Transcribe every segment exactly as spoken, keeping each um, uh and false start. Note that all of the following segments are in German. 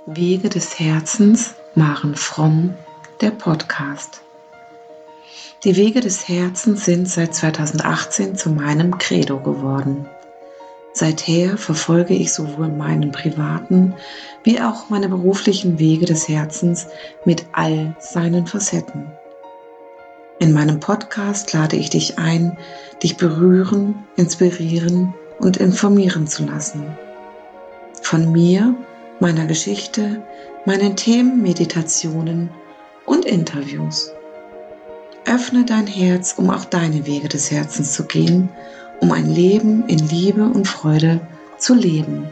Wege des Herzens, Maren Fromm, der Podcast. Die Wege des Herzens sind seit zweitausendachtzehn zu meinem Credo geworden. Seither verfolge ich sowohl meinen privaten wie auch meine beruflichen Wege des Herzens mit all seinen Facetten. In meinem Podcast lade ich dich ein, dich berühren, inspirieren und informieren zu lassen. Von mir, meiner Geschichte, meinen Themen, Meditationen und Interviews. Öffne dein Herz, um auf deine Wege des Herzens zu gehen, um ein Leben in Liebe und Freude zu leben.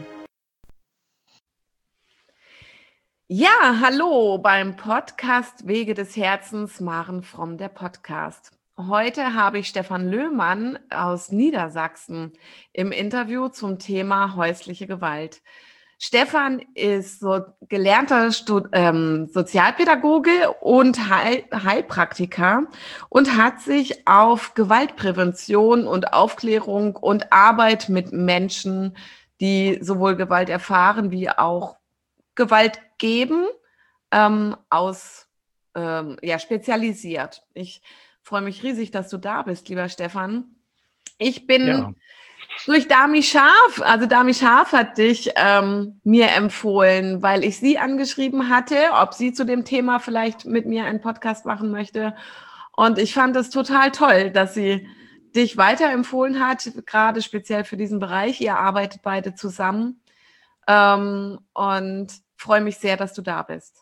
Ja, hallo beim Podcast Wege des Herzens, Maren Fromm, der Podcast. Heute habe ich Stefan Löhmann aus Niedersachsen im Interview zum Thema häusliche Gewalt. Stefan ist so gelernter Stud- ähm, Sozialpädagoge und Heil- Heilpraktiker und hat sich auf Gewaltprävention und Aufklärung und Arbeit mit Menschen, die sowohl Gewalt erfahren wie auch Gewalt geben, ähm, aus ähm, ja, spezialisiert. Ich freue mich riesig, dass du da bist, lieber Stefan. Ich bin ja. durch Dami Scharf, also Dami Scharf hat dich ähm, mir empfohlen, weil ich sie angeschrieben hatte, ob sie zu dem Thema vielleicht mit mir einen Podcast machen möchte. Und ich fand es total toll, dass sie dich weiterempfohlen hat, gerade speziell für diesen Bereich. Ihr arbeitet beide zusammen. Ähm, und freue mich sehr, dass du da bist.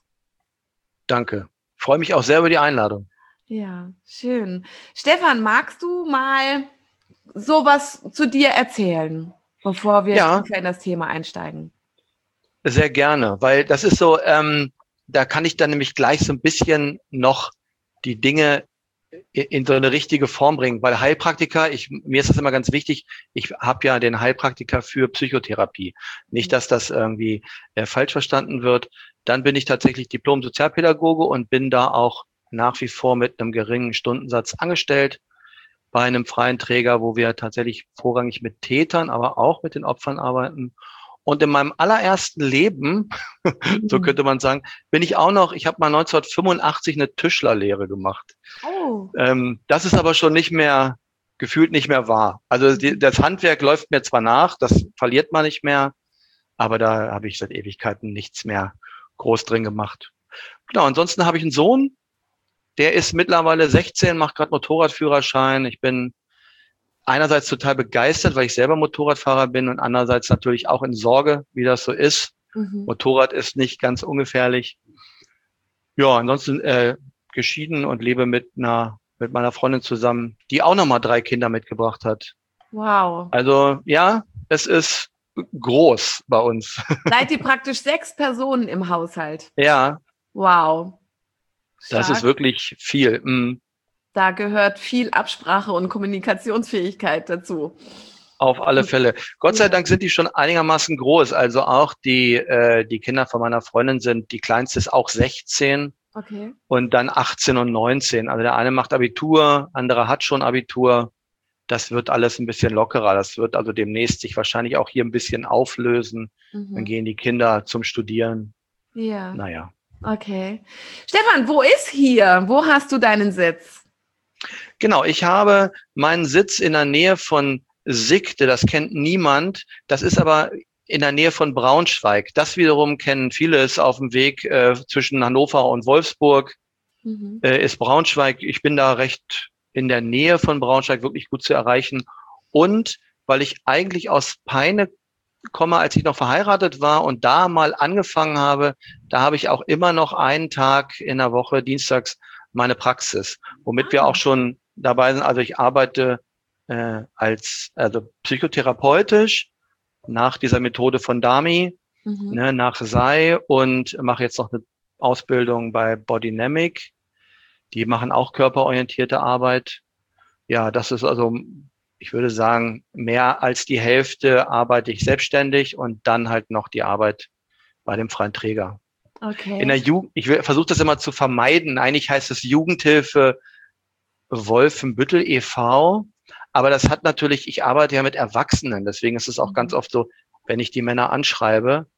Danke. Freue mich auch sehr über die Einladung. Ja, schön. Stefan, magst du mal sowas zu dir erzählen, bevor wir ja, tiefer in das Thema einsteigen? Sehr gerne, weil das ist so, ähm, da kann ich dann nämlich gleich so ein bisschen noch die Dinge in so eine richtige Form bringen, weil Heilpraktiker, ich, mir ist das immer ganz wichtig, ich habe ja den Heilpraktiker für Psychotherapie. Nicht, dass das irgendwie äh, falsch verstanden wird. Dann bin ich tatsächlich Diplom-Sozialpädagoge und bin da auch nach wie vor mit einem geringen Stundensatz angestellt bei einem freien Träger, wo wir tatsächlich vorrangig mit Tätern, aber auch mit den Opfern arbeiten. Und in meinem allerersten Leben, so könnte man sagen, bin ich auch noch, ich habe mal neunzehnhundertfünfundachtzig eine Tischlerlehre gemacht. Oh. Ähm, das ist aber schon nicht mehr, gefühlt nicht mehr wahr. Also die, das Handwerk läuft mir zwar nach, das verliert man nicht mehr, aber da habe ich seit Ewigkeiten nichts mehr groß drin gemacht. Genau, ansonsten habe ich einen Sohn, der ist mittlerweile sechzehn, macht gerade Motorradführerschein. Ich bin einerseits total begeistert, weil ich selber Motorradfahrer bin und andererseits natürlich auch in Sorge, wie das so ist. Mhm. Motorrad ist nicht ganz ungefährlich. Ja, ansonsten äh, geschieden und lebe mit einer mit meiner Freundin zusammen, die auch nochmal drei Kinder mitgebracht hat. Wow. Also ja, es ist groß bei uns. Seid ihr praktisch sechs Personen im Haushalt? Ja. Wow. Stark. Das ist wirklich viel. Mhm. Da gehört viel Absprache und Kommunikationsfähigkeit dazu. Auf alle Fälle. Gott sei Dank sind die schon einigermaßen groß. Also auch die äh, die Kinder von meiner Freundin sind, die kleinste ist auch sechzehn. Okay. Und dann achtzehn und neunzehn. Also der eine macht Abitur, andere hat schon Abitur. Das wird alles ein bisschen lockerer. Das wird also demnächst sich wahrscheinlich auch hier ein bisschen auflösen. Mhm. Dann gehen die Kinder zum Studieren. Ja. Naja. Okay. Stefan, wo ist hier? Wo hast du deinen Sitz? Genau, ich habe meinen Sitz in der Nähe von Sickte. Das kennt niemand. Das ist aber in der Nähe von Braunschweig. Das wiederum kennen viele. Ist auf dem Weg äh, zwischen Hannover und Wolfsburg. Mhm. Äh, ist Braunschweig. Ich bin da recht in der Nähe von Braunschweig, wirklich gut zu erreichen. Und weil ich eigentlich aus Peine komme, als ich noch verheiratet war und da mal angefangen habe, da habe ich auch immer noch einen Tag in der Woche, dienstags, meine Praxis, womit ah. wir auch schon dabei sind. Also ich arbeite äh, als also psychotherapeutisch nach dieser Methode von Dami, mhm. ne, nach Sei und mache jetzt noch eine Ausbildung bei Bodynamic. Die machen auch körperorientierte Arbeit. Ja, das ist also, ich würde sagen, mehr als die Hälfte arbeite ich selbstständig und dann halt noch die Arbeit bei dem freien Träger. Okay. In der Jugend, ich versuche das immer zu vermeiden. Eigentlich heißt es Jugendhilfe Wolfenbüttel e V. Aber das hat natürlich, ich arbeite ja mit Erwachsenen, deswegen ist es auch mhm. ganz oft so, wenn ich die Männer anschreibe,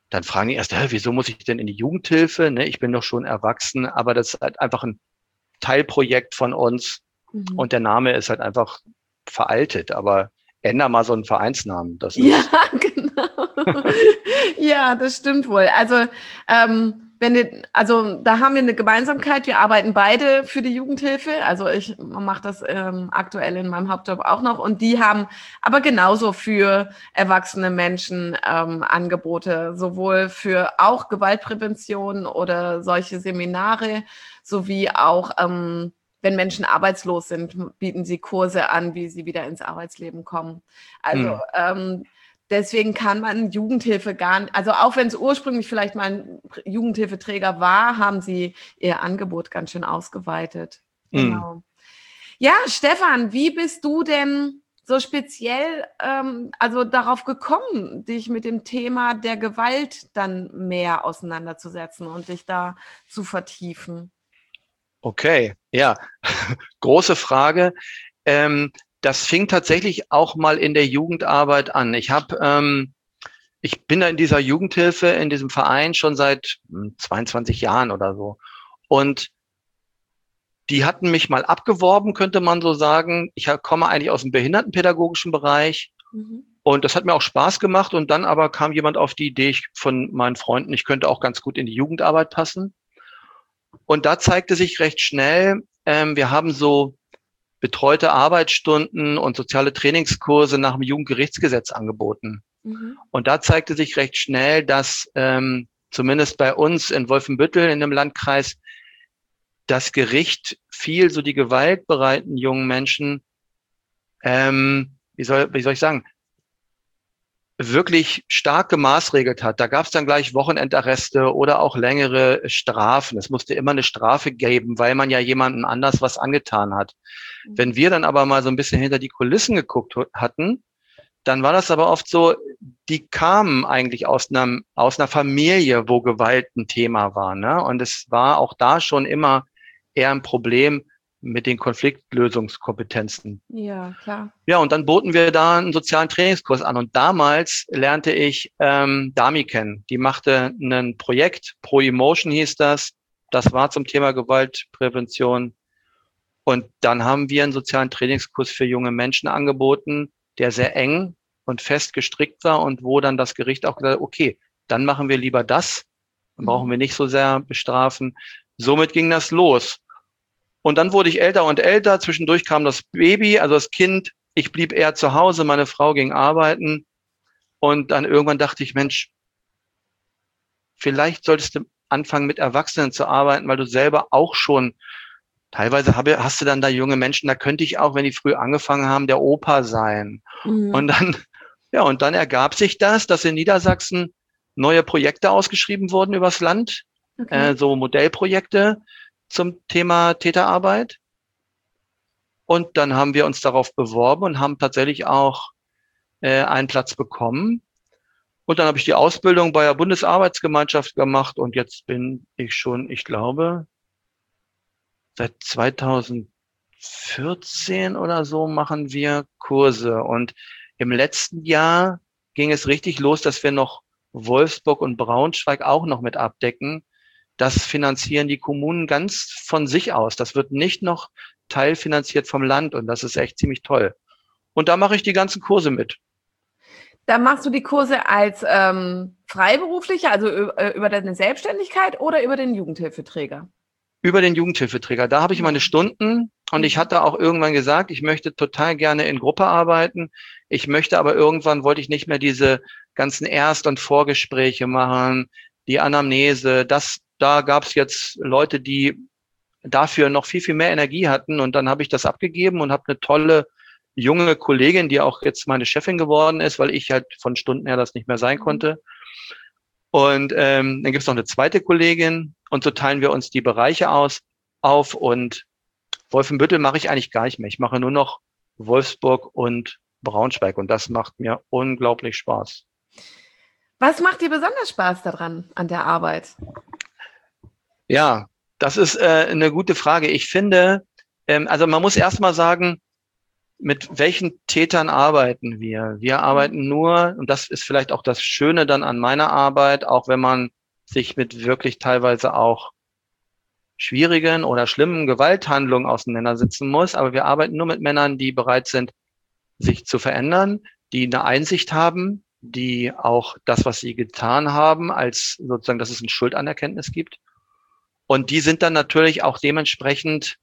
dann fragen die erst, hä, wieso muss ich denn in die Jugendhilfe? Ne, ich bin doch schon erwachsen, aber das ist halt einfach ein Teilprojekt von uns mhm. und der Name ist halt einfach veraltet, aber änder mal so einen Vereinsnamen. Das ist ja, genau. Ja, das stimmt wohl. Also, ähm, wenn die, also da haben wir eine Gemeinsamkeit. Wir arbeiten beide für die Jugendhilfe. Also ich mache das ähm, aktuell in meinem Hauptjob auch noch. Und die haben aber genauso für erwachsene Menschen ähm, Angebote, sowohl für auch Gewaltprävention oder solche Seminare, sowie auch ähm, wenn Menschen arbeitslos sind, bieten sie Kurse an, wie sie wieder ins Arbeitsleben kommen. Also hm. ähm, deswegen kann man Jugendhilfe gar nicht, also auch wenn es ursprünglich vielleicht mal ein Jugendhilfeträger war, haben sie ihr Angebot ganz schön ausgeweitet. Hm. Genau. Ja, Stefan, wie bist du denn so speziell ähm, also darauf gekommen, dich mit dem Thema der Gewalt dann mehr auseinanderzusetzen und dich da zu vertiefen? Okay, ja, große Frage. Ähm, das fing tatsächlich auch mal in der Jugendarbeit an. Ich habe, ähm, ich bin da in dieser Jugendhilfe, in diesem Verein schon seit zweiundzwanzig Jahren oder so. Und die hatten mich mal abgeworben, könnte man so sagen. Ich komme eigentlich aus dem behindertenpädagogischen Bereich. Mhm. Und das hat mir auch Spaß gemacht. Und dann aber kam jemand auf die Idee ich, von meinen Freunden, ich könnte auch ganz gut in die Jugendarbeit passen. Und da zeigte sich recht schnell, ähm, wir haben so betreute Arbeitsstunden und soziale Trainingskurse nach dem Jugendgerichtsgesetz angeboten. Mhm. Und da zeigte sich recht schnell, dass ähm, zumindest bei uns in Wolfenbüttel in dem Landkreis das Gericht viel so die gewaltbereiten jungen Menschen, ähm, wie soll, wie soll ich sagen, wirklich stark gemaßregelt hat. Da gab es dann gleich Wochenendarreste oder auch längere Strafen. Es musste immer eine Strafe geben, weil man ja jemandem anders was angetan hat. Mhm. Wenn wir dann aber mal so ein bisschen hinter die Kulissen geguckt hatten, dann war das aber oft so, die kamen eigentlich aus einer, aus einer Familie, wo Gewalt ein Thema war, ne? Und es war auch da schon immer eher ein Problem mit den Konfliktlösungskompetenzen. Ja, klar. Ja, und dann boten wir da einen sozialen Trainingskurs an. Und damals lernte ich ähm, Dami kennen. Die machte ein Projekt, Pro Emotion hieß das. Das war zum Thema Gewaltprävention. Und dann haben wir einen sozialen Trainingskurs für junge Menschen angeboten, der sehr eng und fest gestrickt war und wo dann das Gericht auch gesagt hat, okay, dann machen wir lieber das. Dann brauchen wir nicht so sehr bestrafen. Somit ging das los. Und dann wurde ich älter und älter. Zwischendurch kam das Baby, also das Kind. Ich blieb eher zu Hause. Meine Frau ging arbeiten. Und dann irgendwann dachte ich, Mensch, vielleicht solltest du anfangen, mit Erwachsenen zu arbeiten, weil du selber auch schon, teilweise habe, hast du dann da junge Menschen, da könnte ich auch, wenn die früh angefangen haben, der Opa sein. Mhm. Und dann, ja, und dann ergab sich das, dass in Niedersachsen neue Projekte ausgeschrieben wurden übers Land, okay. äh, so Modellprojekte zum Thema Täterarbeit. Und dann haben wir uns darauf beworben und haben tatsächlich auch äh, einen Platz bekommen. Und dann habe ich die Ausbildung bei der Bundesarbeitsgemeinschaft gemacht und jetzt bin ich schon, ich glaube, seit zweitausendvierzehn oder so machen wir Kurse. Und im letzten Jahr ging es richtig los, dass wir noch Wolfsburg und Braunschweig auch noch mit abdecken. Das finanzieren die Kommunen ganz von sich aus. Das wird nicht noch teilfinanziert vom Land und das ist echt ziemlich toll. Und da mache ich die ganzen Kurse mit. Da machst du die Kurse als ähm, Freiberuflicher, also über, über deine Selbstständigkeit oder über den Jugendhilfeträger? Über den Jugendhilfeträger. Da habe ich meine Stunden und ich hatte auch irgendwann gesagt, ich möchte total gerne in Gruppe arbeiten. Ich möchte aber irgendwann, wollte ich nicht mehr diese ganzen Erst- und Vorgespräche machen, die Anamnese, das Da gab es jetzt Leute, die dafür noch viel, viel mehr Energie hatten. Und dann habe ich das abgegeben und habe eine tolle junge Kollegin, die auch jetzt meine Chefin geworden ist, weil ich halt von Stunden her das nicht mehr sein konnte. Und ähm, dann gibt es noch eine zweite Kollegin und so teilen wir uns die Bereiche aus auf. Und Wolfenbüttel mache ich eigentlich gar nicht mehr. Ich mache nur noch Wolfsburg und Braunschweig und das macht mir unglaublich Spaß. Was macht dir besonders Spaß daran, an der Arbeit? Ja, das ist äh, eine gute Frage. Ich finde, ähm, also man muss erst mal sagen, mit welchen Tätern arbeiten wir? Wir arbeiten nur, und das ist vielleicht auch das Schöne dann an meiner Arbeit, auch wenn man sich mit wirklich teilweise auch schwierigen oder schlimmen Gewalthandlungen auseinandersetzen muss, aber wir arbeiten nur mit Männern, die bereit sind, sich zu verändern, die eine Einsicht haben, die auch das, was sie getan haben, als sozusagen, dass es eine Schuldanerkenntnis gibt. Und die sind dann natürlich auch dementsprechend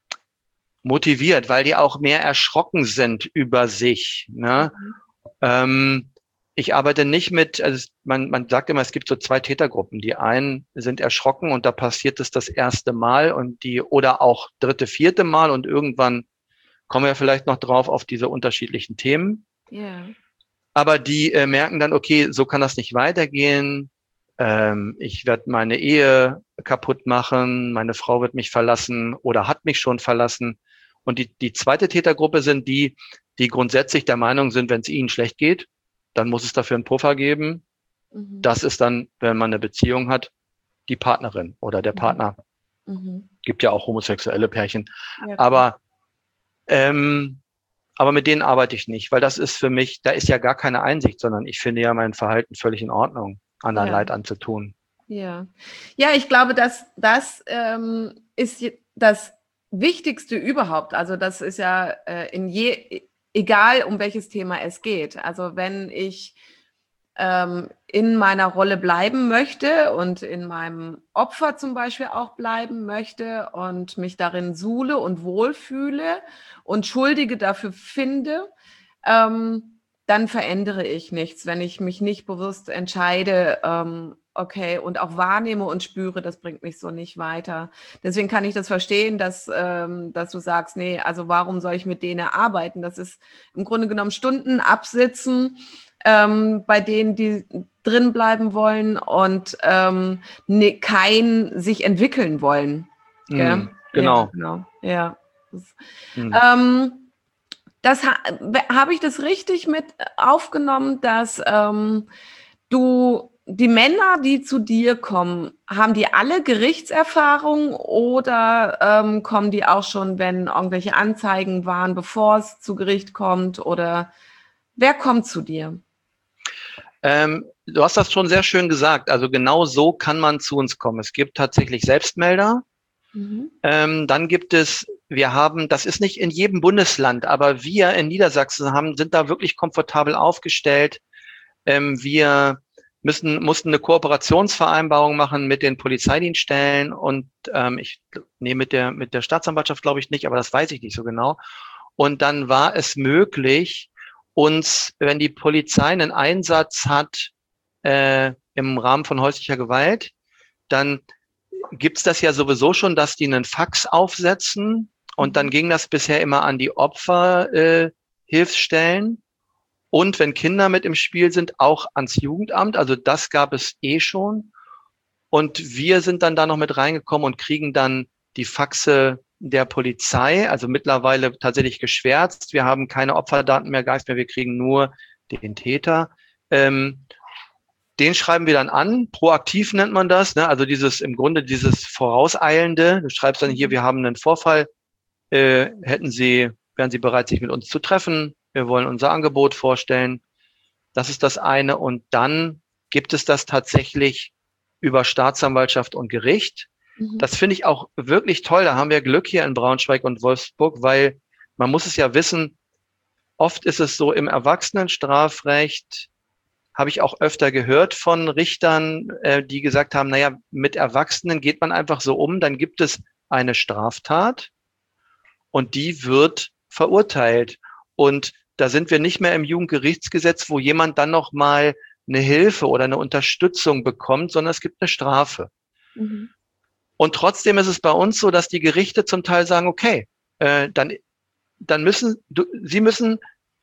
motiviert, weil die auch mehr erschrocken sind über sich. Ne? Mhm. Ähm, ich arbeite nicht mit, also man, man sagt immer, es gibt so zwei Tätergruppen. Die einen sind erschrocken und da passiert es das erste Mal und die, oder auch dritte, vierte Mal und irgendwann kommen wir vielleicht noch drauf auf diese unterschiedlichen Themen. Yeah. Aber die äh, merken dann, okay, so kann das nicht weitergehen. Ähm, ich werde meine Ehe kaputt machen, meine Frau wird mich verlassen oder hat mich schon verlassen. Und die, die zweite Tätergruppe sind die, die grundsätzlich der Meinung sind, wenn es ihnen schlecht geht, dann muss es dafür einen Puffer geben. Mhm. Das ist dann, wenn man eine Beziehung hat, die Partnerin oder der Partner. Mhm. Gibt ja auch homosexuelle Pärchen. Ja, aber ähm, aber mit denen arbeite ich nicht, weil das ist für mich, da ist ja gar keine Einsicht, sondern ich finde ja mein Verhalten völlig in Ordnung, anderen ja. Leid anzutun. Ja, ja, ich glaube, dass das ähm, ist das Wichtigste überhaupt. Also das ist ja äh, in je, egal um welches Thema es geht. Also wenn ich ähm, in meiner Rolle bleiben möchte und in meinem Opfer zum Beispiel auch bleiben möchte und mich darin suhle und wohlfühle und Schuldige dafür finde, ähm, dann verändere ich nichts, wenn ich mich nicht bewusst entscheide, ähm, okay, und auch wahrnehme und spüre, das bringt mich so nicht weiter. Deswegen kann ich das verstehen, dass, ähm, dass du sagst, nee, also warum soll ich mit denen arbeiten? Das ist im Grunde genommen Stunden absitzen, ähm, bei denen, die drin bleiben wollen und ähm, ne, kein sich entwickeln wollen. Mm, genau. Ja, genau. Ja. Das, mm. ähm, das ha habe ich das richtig mit aufgenommen, dass ähm, du die Männer, die zu dir kommen, haben die alle Gerichtserfahrung oder ähm, kommen die auch schon, wenn irgendwelche Anzeigen waren, bevor es zu Gericht kommt? Oder wer kommt zu dir? Ähm, du hast das schon sehr schön gesagt. Also genau so kann man zu uns kommen. Es gibt tatsächlich Selbstmelder. Mhm. Ähm, dann gibt es, wir haben, das ist nicht in jedem Bundesland, aber wir in Niedersachsen haben, sind da wirklich komfortabel aufgestellt. Ähm, wir müssen, mussten eine Kooperationsvereinbarung machen mit den Polizeidienststellen und ähm, ich, nee, mit der, mit der Staatsanwaltschaft glaube ich nicht, aber das weiß ich nicht so genau. Und dann war es möglich, uns, wenn die Polizei einen Einsatz hat äh, im Rahmen von häuslicher Gewalt, dann gibt's das ja sowieso schon, dass die einen Fax aufsetzen und dann ging das bisher immer an die Opferhilfsstellen äh, und wenn Kinder mit im Spiel sind, auch ans Jugendamt. Also das gab es eh schon und wir sind dann da noch mit reingekommen und kriegen dann die Faxe der Polizei, also mittlerweile tatsächlich geschwärzt. Wir haben keine Opferdaten mehr, Geist mehr, wir kriegen nur den Täter. Ähm, den schreiben wir dann an, proaktiv nennt man das, ne? Also dieses im Grunde dieses Vorauseilende. Du schreibst dann hier, wir haben einen Vorfall, äh, hätten Sie, wären Sie bereit, sich mit uns zu treffen? Wir wollen unser Angebot vorstellen. Das ist das eine. Und dann gibt es das tatsächlich über Staatsanwaltschaft und Gericht. Das finde ich auch wirklich toll. Da haben wir Glück hier in Braunschweig und Wolfsburg, weil man muss es ja wissen, oft ist es so im Erwachsenenstrafrecht, habe ich auch öfter gehört von Richtern, äh, die gesagt haben, naja, mit Erwachsenen geht man einfach so um, dann gibt es eine Straftat und die wird verurteilt. Und da sind wir nicht mehr im Jugendgerichtsgesetz, wo jemand dann noch mal eine Hilfe oder eine Unterstützung bekommt, sondern es gibt eine Strafe. Mhm. Und trotzdem ist es bei uns so, dass die Gerichte zum Teil sagen, okay, äh, dann, dann müssen, du, sie müssen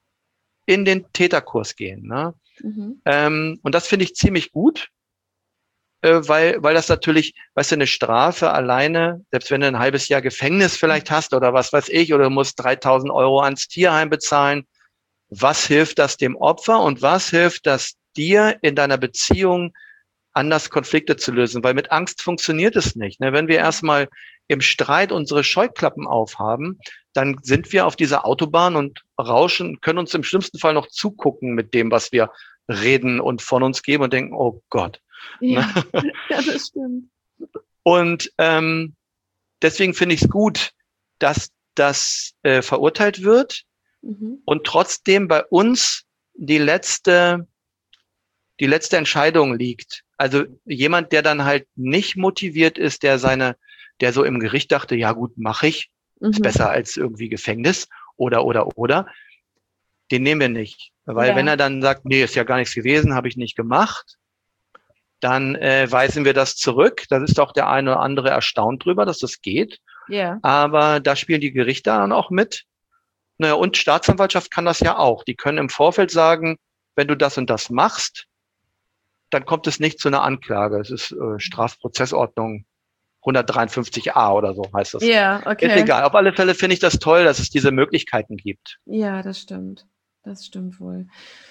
in den Täterkurs gehen. Ne? Mhm. Ähm, und das finde ich ziemlich gut, äh, weil, weil das natürlich, weißt du, eine Strafe alleine, selbst wenn du ein halbes Jahr Gefängnis vielleicht hast oder was weiß ich, oder du musst dreitausend Euro ans Tierheim bezahlen, was hilft das dem Opfer und was hilft das dir in deiner Beziehung anders Konflikte zu lösen, weil mit Angst funktioniert es nicht. Ne? Wenn wir erstmal im Streit unsere Scheuklappen aufhaben, dann sind wir auf dieser Autobahn und rauschen, können uns im schlimmsten Fall noch zugucken mit dem, was wir reden und von uns geben und denken, oh Gott. Ja, Ne? ja, das stimmt. Und ähm, deswegen finde ich es gut, dass das äh, verurteilt wird Mhm. und trotzdem bei uns die letzte, die letzte Entscheidung liegt. Also jemand, der dann halt nicht motiviert ist, der seine, der so im Gericht dachte, ja gut, mache ich, ist Mhm. besser als irgendwie Gefängnis oder, oder, oder, den nehmen wir nicht. Weil Ja. wenn er dann sagt, nee, ist ja gar nichts gewesen, habe ich nicht gemacht, dann äh, weisen wir das zurück. Da ist auch der eine oder andere erstaunt drüber, dass das geht. Ja. Aber da spielen die Gerichte dann auch mit. Naja, und Staatsanwaltschaft kann das ja auch. Die können im Vorfeld sagen, wenn du das und das machst, dann kommt es nicht zu einer Anklage. Es ist äh, Strafprozessordnung hundertdreiundfünfzig a oder so heißt das. Ja, okay. Ist egal. Auf alle Fälle finde ich das toll, dass es diese Möglichkeiten gibt. Ja, das stimmt. Das stimmt wohl.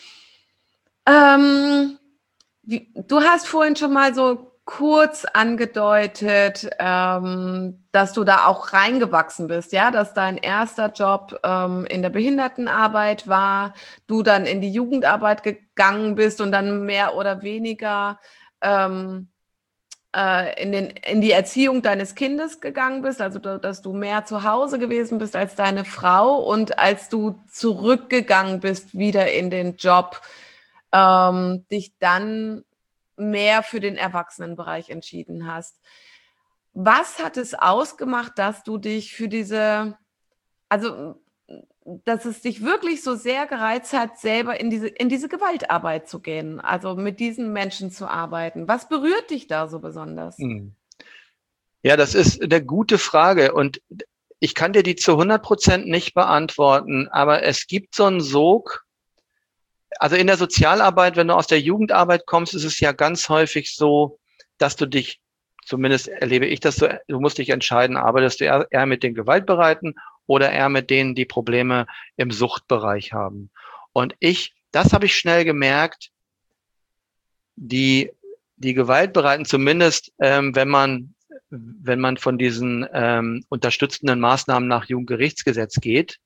Ähm, wie, du hast vorhin schon mal so kurz angedeutet, ähm, dass du da auch reingewachsen bist, ja, dass dein erster Job ähm, in der Behindertenarbeit war, du dann in die Jugendarbeit gegangen bist und dann mehr oder weniger ähm, äh, in, den, in die Erziehung deines Kindes gegangen bist, also dass du mehr zu Hause gewesen bist als deine Frau und als du zurückgegangen bist wieder in den Job, ähm, dich dann mehr für den Erwachsenenbereich entschieden hast. Was hat es ausgemacht, dass du dich für diese, also dass es dich wirklich so sehr gereizt hat, selber in diese, in diese Gewaltarbeit zu gehen, also mit diesen Menschen zu arbeiten? Was berührt dich da so besonders? Hm. Ja, das ist eine gute Frage und ich kann dir die zu hundert Prozent nicht beantworten, aber es gibt so einen Sog. Also in der Sozialarbeit, wenn du aus der Jugendarbeit kommst, ist es ja ganz häufig so, dass du dich, zumindest erlebe ich das so, du musst dich entscheiden, arbeitest du eher, eher mit den Gewaltbereiten oder eher mit denen, die Probleme im Suchtbereich haben. Und ich, das habe ich schnell gemerkt, die, die Gewaltbereiten, zumindest ähm, wenn man, wenn man von diesen ähm, unterstützenden Maßnahmen nach Jugendgerichtsgesetz geht,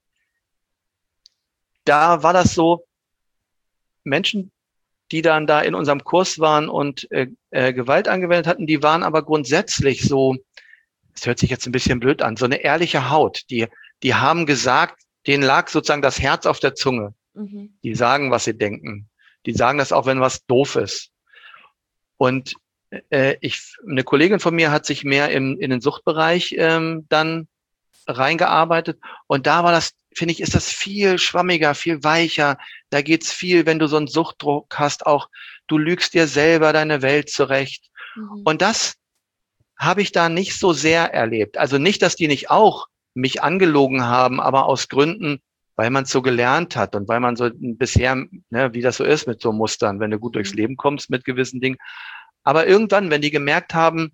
da war das so, Menschen, die dann da in unserem Kurs waren und äh, äh, Gewalt angewendet hatten, die waren aber grundsätzlich so, es hört sich jetzt ein bisschen blöd an, so eine ehrliche Haut. Die, die haben gesagt, denen lag sozusagen das Herz auf der Zunge. Mhm. Die sagen, was sie denken. Die sagen das auch, wenn was doof ist. Und äh, ich, eine Kollegin von mir hat sich mehr im, in den Suchtbereich ähm, dann reingearbeitet. Und da war das, finde ich, ist das viel schwammiger, viel weicher. Da geht's viel, wenn du so einen Suchtdruck hast, auch du lügst dir selber deine Welt zurecht. Mhm. Und das habe ich da nicht so sehr erlebt. Also nicht, dass die nicht auch mich angelogen haben, aber aus Gründen, weil man es so gelernt hat und weil man so bisher, ne, wie das so ist mit so Mustern, wenn du gut durchs Leben kommst mit gewissen Dingen. Aber irgendwann, wenn die gemerkt haben,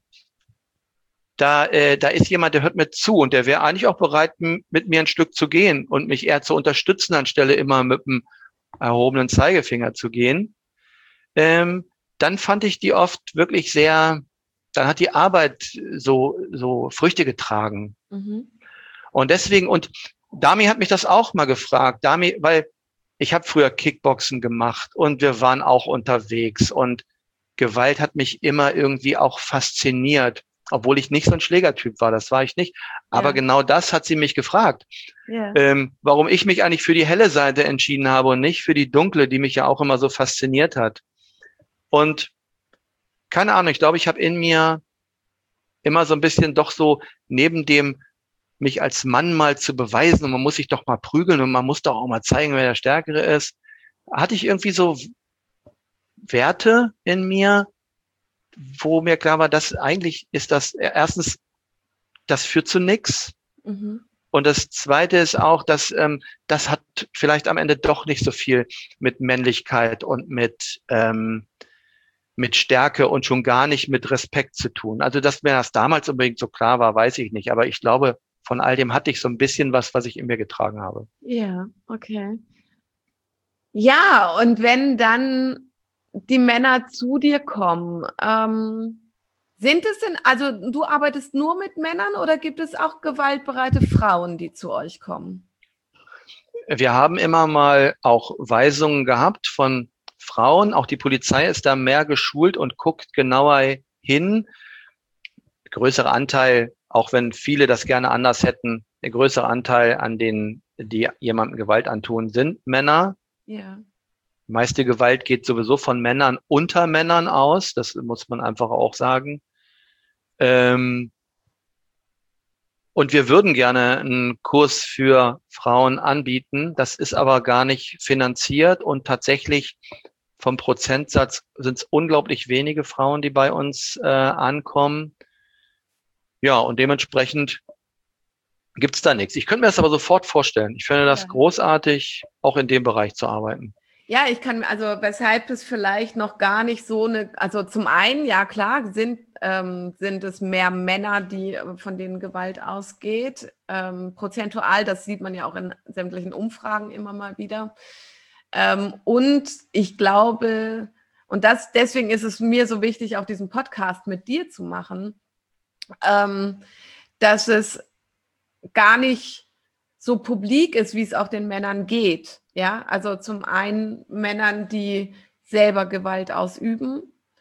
Da, äh, da ist jemand, der hört mir zu und der wäre eigentlich auch bereit, m- mit mir ein Stück zu gehen und mich eher zu unterstützen, anstelle immer mit dem erhobenen Zeigefinger zu gehen. Ähm, dann fand ich die oft wirklich sehr, dann hat die Arbeit so, so Früchte getragen. Mhm. Und deswegen, und Dami hat mich das auch mal gefragt, Dami, weil ich habe früher Kickboxen gemacht und wir waren auch unterwegs und Gewalt hat mich immer irgendwie auch fasziniert. Obwohl ich nicht so ein Schlägertyp war, das war ich nicht. Aber Ja. genau das hat sie mich gefragt, Ja. ähm, warum ich mich eigentlich für die helle Seite entschieden habe und nicht für die dunkle, die mich ja auch immer so fasziniert hat. Und keine Ahnung, ich glaube, ich habe in mir immer so ein bisschen doch so neben dem, mich als Mann mal zu beweisen und man muss sich doch mal prügeln und man muss doch auch mal zeigen, wer der Stärkere ist, hatte ich irgendwie so Werte in mir, wo mir klar war, dass eigentlich ist das erstens, das führt zu nix. Mhm. Und das Zweite ist auch, dass ähm, das hat vielleicht am Ende doch nicht so viel mit Männlichkeit und mit ähm, mit Stärke und schon gar nicht mit Respekt zu tun. Also, dass mir das damals unbedingt so klar war, weiß ich nicht. Aber ich glaube, von all dem hatte ich so ein bisschen was, was ich in mir getragen habe. Ja, okay. Ja, und wenn dann die Männer zu dir kommen, ähm, sind es denn, also du arbeitest nur mit Männern oder gibt es auch gewaltbereite Frauen, die zu euch kommen? Wir haben immer mal auch Weisungen gehabt von Frauen. Auch die Polizei ist da mehr geschult und guckt genauer hin. Größerer Anteil, auch wenn viele das gerne anders hätten, der größere Anteil an denen, die jemandem Gewalt antun, sind Männer. Ja. Die meiste Gewalt geht sowieso von Männern unter Männern aus. Das muss man einfach auch sagen. Ähm, und wir würden gerne einen Kurs für Frauen anbieten. Das ist aber gar nicht finanziert und tatsächlich vom Prozentsatz sind es unglaublich wenige Frauen, die bei uns äh, ankommen. Ja, und dementsprechend gibt's da nichts. Ich könnte mir das aber sofort vorstellen. Ich finde das Ja. großartig, auch in dem Bereich zu arbeiten. Ja, ich kann, also weshalb es vielleicht noch gar nicht so eine, also zum einen, ja klar, sind, ähm, sind es mehr Männer, die von denen Gewalt ausgeht. Ähm, prozentual, das sieht man ja auch in sämtlichen Umfragen immer mal wieder. Ähm, und ich glaube, und das, deswegen ist es mir so wichtig, auch diesen Podcast mit dir zu machen, ähm, dass es gar nicht so publik ist, wie es auch den Männern geht. Ja, also zum einen Männern, die selber Gewalt ausüben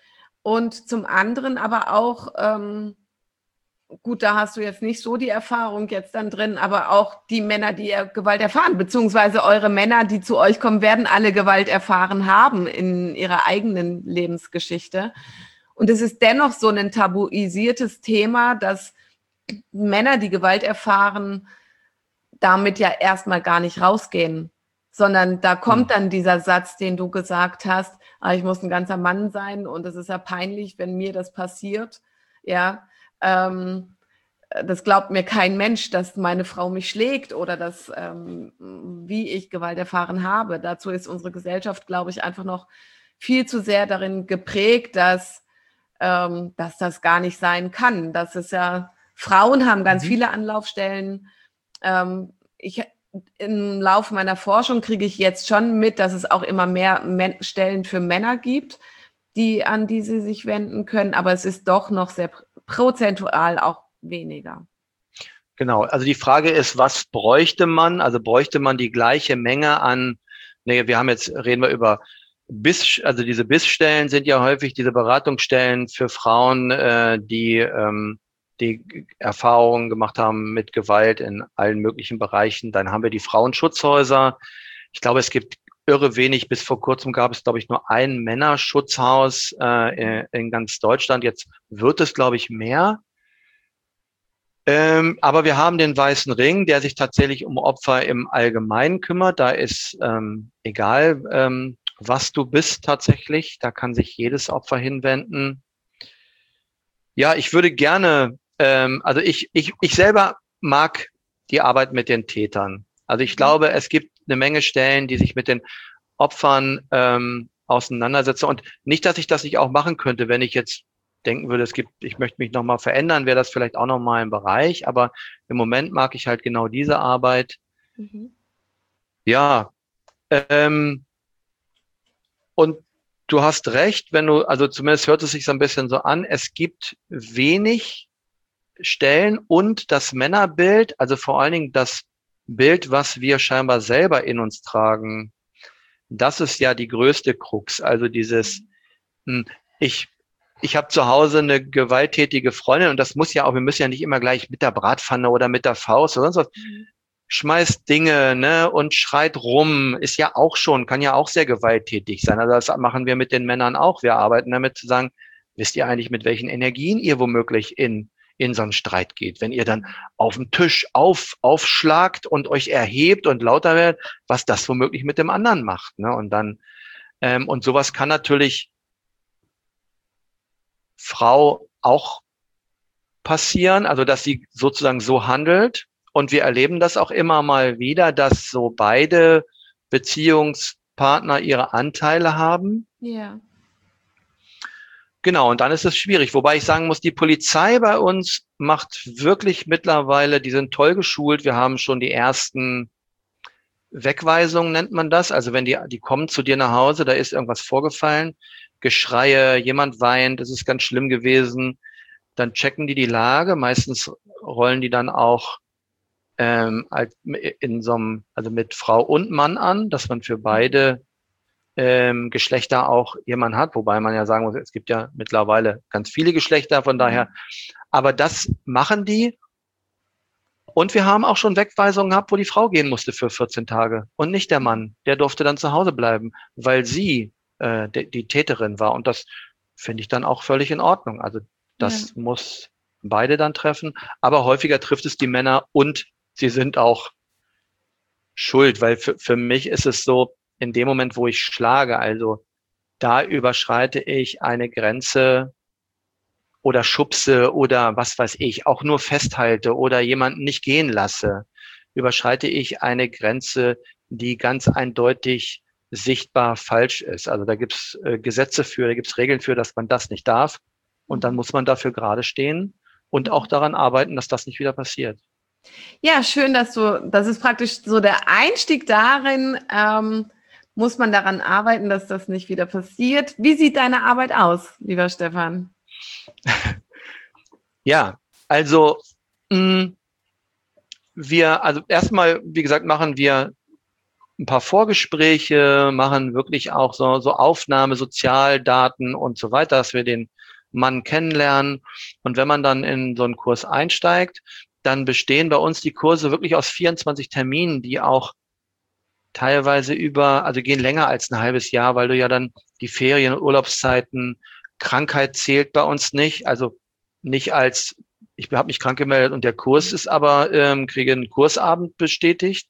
und zum anderen aber auch, ähm, gut, da hast du jetzt nicht so die Erfahrung jetzt dann drin, aber auch die Männer, die Gewalt erfahren, beziehungsweise eure Männer, die zu euch kommen, werden alle Gewalt erfahren haben in ihrer eigenen Lebensgeschichte. Und es ist dennoch so ein tabuisiertes Thema, dass Männer, die Gewalt erfahren, damit ja erstmal gar nicht rausgehen, sondern da kommt dann dieser Satz, den du gesagt hast, ah, ich muss ein ganzer Mann sein und es ist ja peinlich, wenn mir das passiert. Ja, ähm, das glaubt mir kein Mensch, dass meine Frau mich schlägt oder dass, ähm, wie ich Gewalt erfahren habe. Dazu ist unsere Gesellschaft, glaube ich, einfach noch viel zu sehr darin geprägt, dass, ähm, dass das gar nicht sein kann. Das ist ja, Frauen haben ganz mhm. viele Anlaufstellen. Ähm, ich, im Laufe meiner Forschung kriege ich jetzt schon mit, dass es auch immer mehr Men- Stellen für Männer gibt, die, an die sie sich wenden können, aber es ist doch noch sehr prozentual auch weniger. Genau, also die Frage ist, was bräuchte man? Also bräuchte man die gleiche Menge an, nee, wir haben jetzt, reden wir über Biss, also diese Bissstellen sind ja häufig diese Beratungsstellen für Frauen, äh, die ähm, die Erfahrungen gemacht haben mit Gewalt in allen möglichen Bereichen. Dann haben wir die Frauenschutzhäuser. Ich glaube, es gibt irre wenig. Bis vor kurzem gab es, glaube ich, nur ein Männerschutzhaus äh, in ganz Deutschland. Jetzt wird es, glaube ich, mehr. Ähm, aber wir haben den Weißen Ring, der sich tatsächlich um Opfer im Allgemeinen kümmert. Da ist ähm, egal, ähm, was du bist tatsächlich. Da kann sich jedes Opfer hinwenden. Ja, ich würde gerne, ähm, also ich, ich, ich selber mag die Arbeit mit den Tätern. Also ich glaube, es gibt eine Menge Stellen, die sich mit den Opfern ähm, auseinandersetzen. Und nicht, dass ich das nicht auch machen könnte, wenn ich jetzt denken würde, es gibt, ich möchte mich nochmal verändern, wäre das vielleicht auch nochmal ein Bereich. Aber im Moment mag ich halt genau diese Arbeit. Mhm. Ja, ähm, und du hast recht, wenn du, also zumindest hört es sich so ein bisschen so an, es gibt wenig Stellen und das Männerbild, also vor allen Dingen das Bild, was wir scheinbar selber in uns tragen, das ist ja die größte Krux. Also dieses, ich, ich habe zu Hause eine gewalttätige Freundin und das muss ja auch, wir müssen ja nicht immer gleich mit der Bratpfanne oder mit der Faust oder sonst was. Mhm. Schmeißt Dinge, ne, und schreit rum, ist ja auch schon, kann ja auch sehr gewalttätig sein. Also das machen wir mit den Männern auch. Wir arbeiten damit zu sagen, wisst ihr eigentlich, mit welchen Energien ihr womöglich in, in so einen Streit geht? Wenn ihr dann auf dem Tisch auf, aufschlagt und euch erhebt und lauter werdet, was das womöglich mit dem anderen macht, ne? Und dann, ähm, und sowas kann natürlich Frau auch passieren, also dass sie sozusagen so handelt. Und wir erleben das auch immer mal wieder, dass so beide Beziehungspartner ihre Anteile haben. Ja. Genau, und dann ist es schwierig. Wobei ich sagen muss, die Polizei bei uns macht wirklich mittlerweile, die sind toll geschult. Wir haben schon die ersten Wegweisung nennt man das. Also wenn die, die kommen zu dir nach Hause, da ist irgendwas vorgefallen, Geschreie, jemand weint, es ist ganz schlimm gewesen, dann checken die die Lage. Meistens rollen die dann auch ähm, in so einem, also mit Frau und Mann an, dass man für beide ähm, Geschlechter auch jemanden hat, wobei man ja sagen muss, es gibt ja mittlerweile ganz viele Geschlechter, von daher. Aber das machen die. Und wir haben auch schon Wegweisungen gehabt, wo die Frau gehen musste für vierzehn Tage und nicht der Mann. Der durfte dann zu Hause bleiben, weil sie äh, die, die Täterin war. Und das finde ich dann auch völlig in Ordnung. Also das ja. muss beide dann treffen. Aber häufiger trifft es die Männer und sie sind auch schuld, weil für, für mich ist es so, in dem Moment, wo ich schlage, also da überschreite ich eine Grenze oder schubse oder was weiß ich, auch nur festhalte oder jemanden nicht gehen lasse, überschreite ich eine Grenze, die ganz eindeutig sichtbar falsch ist. Also da gibt's äh, Gesetze für, da gibt's Regeln für, dass man das nicht darf. Und dann muss man dafür gerade stehen und auch daran arbeiten, dass das nicht wieder passiert. Ja, schön, dass du, das ist praktisch so der Einstieg darin, ähm, muss man daran arbeiten, dass das nicht wieder passiert. Wie sieht deine Arbeit aus, lieber Stefan? Ja, also mh, wir, also erstmal, wie gesagt, machen wir ein paar Vorgespräche, machen wirklich auch so, so Aufnahme, Sozialdaten und so weiter, dass wir den Mann kennenlernen. Und wenn man dann in so einen Kurs einsteigt, dann bestehen bei uns die Kurse wirklich aus vierundzwanzig Terminen, die auch teilweise über, also gehen länger als ein halbes Jahr, weil du ja dann die Ferien, Urlaubszeiten, Krankheit zählt bei uns nicht, also nicht als, ich habe mich krank gemeldet und der Kurs ist aber, ähm, kriege einen Kursabend bestätigt.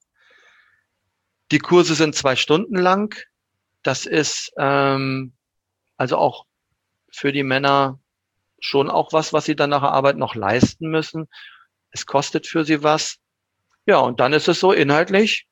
Die Kurse sind zwei Stunden lang. Das ist ähm, also auch für die Männer schon auch was, was sie dann nach der Arbeit noch leisten müssen. Es kostet für sie was. Ja, und dann ist es so inhaltlich,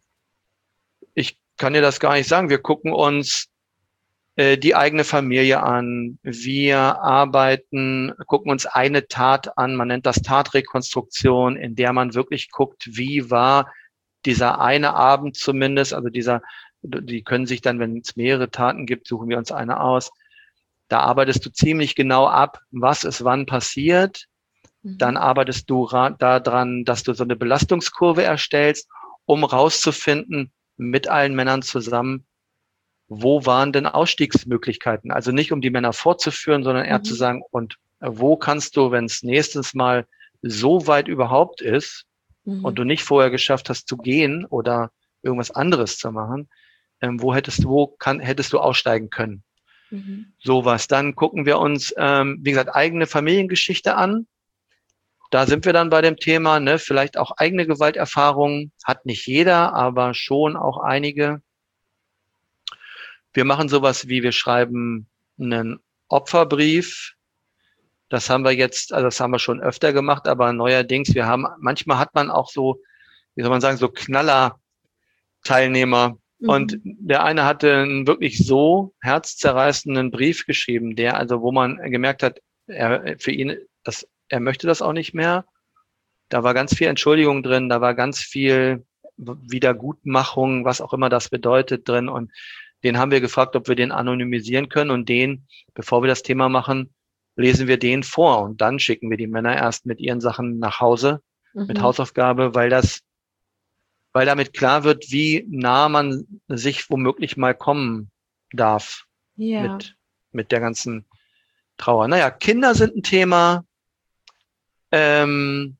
ich kann dir das gar nicht sagen, wir gucken uns äh, die eigene Familie an, wir arbeiten, gucken uns eine Tat an, man nennt das Tatrekonstruktion, in der man wirklich guckt, wie war dieser eine Abend zumindest, also dieser, die können sich dann, wenn es mehrere Taten gibt, suchen wir uns eine aus. Da arbeitest du ziemlich genau ab, was ist wann passiert. Mhm. Dann arbeitest du daran, dass du so eine Belastungskurve erstellst, um rauszufinden, mit allen Männern zusammen, wo waren denn Ausstiegsmöglichkeiten? Also nicht, um die Männer fortzuführen, sondern eher mhm. zu sagen, und wo kannst du, wenn es nächstes Mal so weit überhaupt ist, mhm. und du nicht vorher geschafft hast zu gehen oder irgendwas anderes zu machen, ähm, wo hättest du, wo kann, hättest du aussteigen können? Mhm. Sowas. Dann gucken wir uns, ähm, wie gesagt, eigene Familiengeschichte an. Da sind wir dann bei dem Thema, ne, vielleicht auch eigene Gewalterfahrungen. Hat nicht jeder, aber schon auch einige. Wir machen sowas wie, wir schreiben einen Opferbrief. Das haben wir jetzt, also das haben wir schon öfter gemacht, aber neuerdings, wir haben, manchmal hat man auch so, wie soll man sagen, so Knaller-Teilnehmer. Mhm. Und der eine hatte einen wirklich so herzzerreißenden Brief geschrieben, der, also wo man gemerkt hat, er, für ihn, das, er möchte das auch nicht mehr. Da war ganz viel Entschuldigung drin, da war ganz viel Wiedergutmachung, was auch immer das bedeutet, drin. Und den haben wir gefragt, ob wir den anonymisieren können. Und den, bevor wir das Thema machen, lesen wir den vor. Und dann schicken wir die Männer erst mit ihren Sachen nach Hause, mhm. mit Hausaufgabe, weil das, weil damit klar wird, wie nah man sich womöglich mal kommen darf, ja. mit, mit der ganzen Trauer. Naja, Kinder sind ein Thema. Ähm,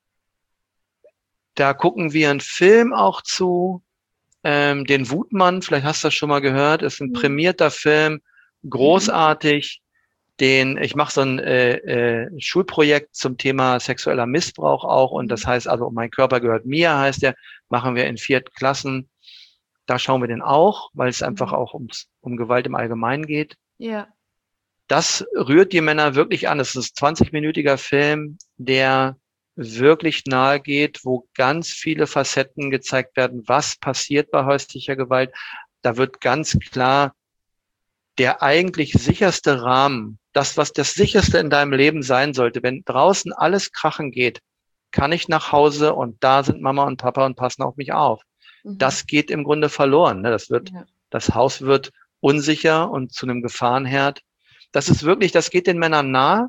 da gucken wir einen Film auch zu, ähm, den Wutmann, vielleicht hast du das schon mal gehört, ist ein prämierter Film, großartig, den, ich mache so ein äh, äh, Schulprojekt zum Thema sexueller Missbrauch auch, und das heißt also, mein Körper gehört mir, heißt der, machen wir in vier Klassen, da schauen wir den auch, weil es einfach auch ums, um Gewalt im Allgemeinen geht. Ja. Das rührt die Männer wirklich an, es ist ein zwanzig-minütiger Film, der wirklich nahe geht, wo ganz viele Facetten gezeigt werden, was passiert bei häuslicher Gewalt. Da wird ganz klar der eigentlich sicherste Rahmen, das, was das sicherste in deinem Leben sein sollte, wenn draußen alles krachen geht, kann ich nach Hause und da sind Mama und Papa und passen auf mich auf. Mhm. Das geht im Grunde verloren. Ne? Das wird, Ja. das Haus wird unsicher und zu einem Gefahrenherd. Das ist wirklich, das geht den Männern nahe.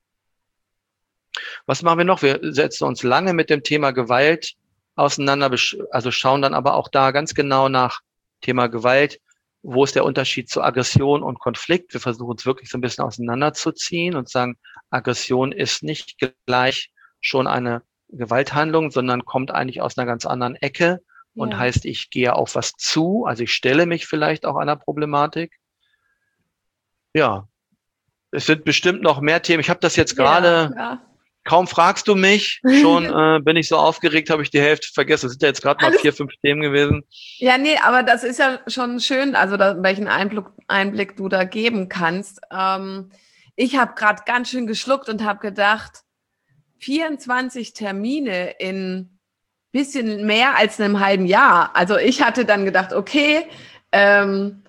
Was machen wir noch? Wir setzen uns lange mit dem Thema Gewalt auseinander, also schauen dann aber auch da ganz genau nach Thema Gewalt. Wo ist der Unterschied zu Aggression und Konflikt? Wir versuchen uns wirklich so ein bisschen auseinanderzuziehen und sagen, Aggression ist nicht gleich schon eine Gewalthandlung, sondern kommt eigentlich aus einer ganz anderen Ecke und Ja. heißt, ich gehe auf was zu, also ich stelle mich vielleicht auch einer Problematik. Ja, es sind bestimmt noch mehr Themen. Ich habe das jetzt gerade, Ja, kaum fragst du mich, schon äh, bin ich so aufgeregt, habe ich die Hälfte vergessen. Es sind ja jetzt gerade mal Alles- vier, fünf Themen gewesen. Ja, nee, aber das ist ja schon schön, also da, welchen Einblick, Einblick du da geben kannst. Ähm, ich habe gerade ganz schön geschluckt und habe gedacht, vierundzwanzig Termine in bisschen mehr als einem halben Jahr. Also ich hatte dann gedacht, okay, ähm,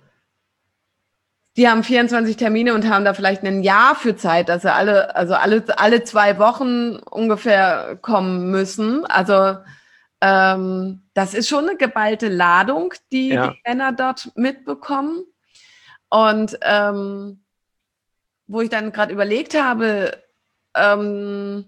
die haben vierundzwanzig Termine und haben da vielleicht ein Jahr für Zeit, dass sie alle, also alle, alle zwei Wochen ungefähr kommen müssen. Also ähm, das ist schon eine geballte Ladung, die Ja. die Männer dort mitbekommen. Und ähm, wo ich dann gerade überlegt habe, ähm,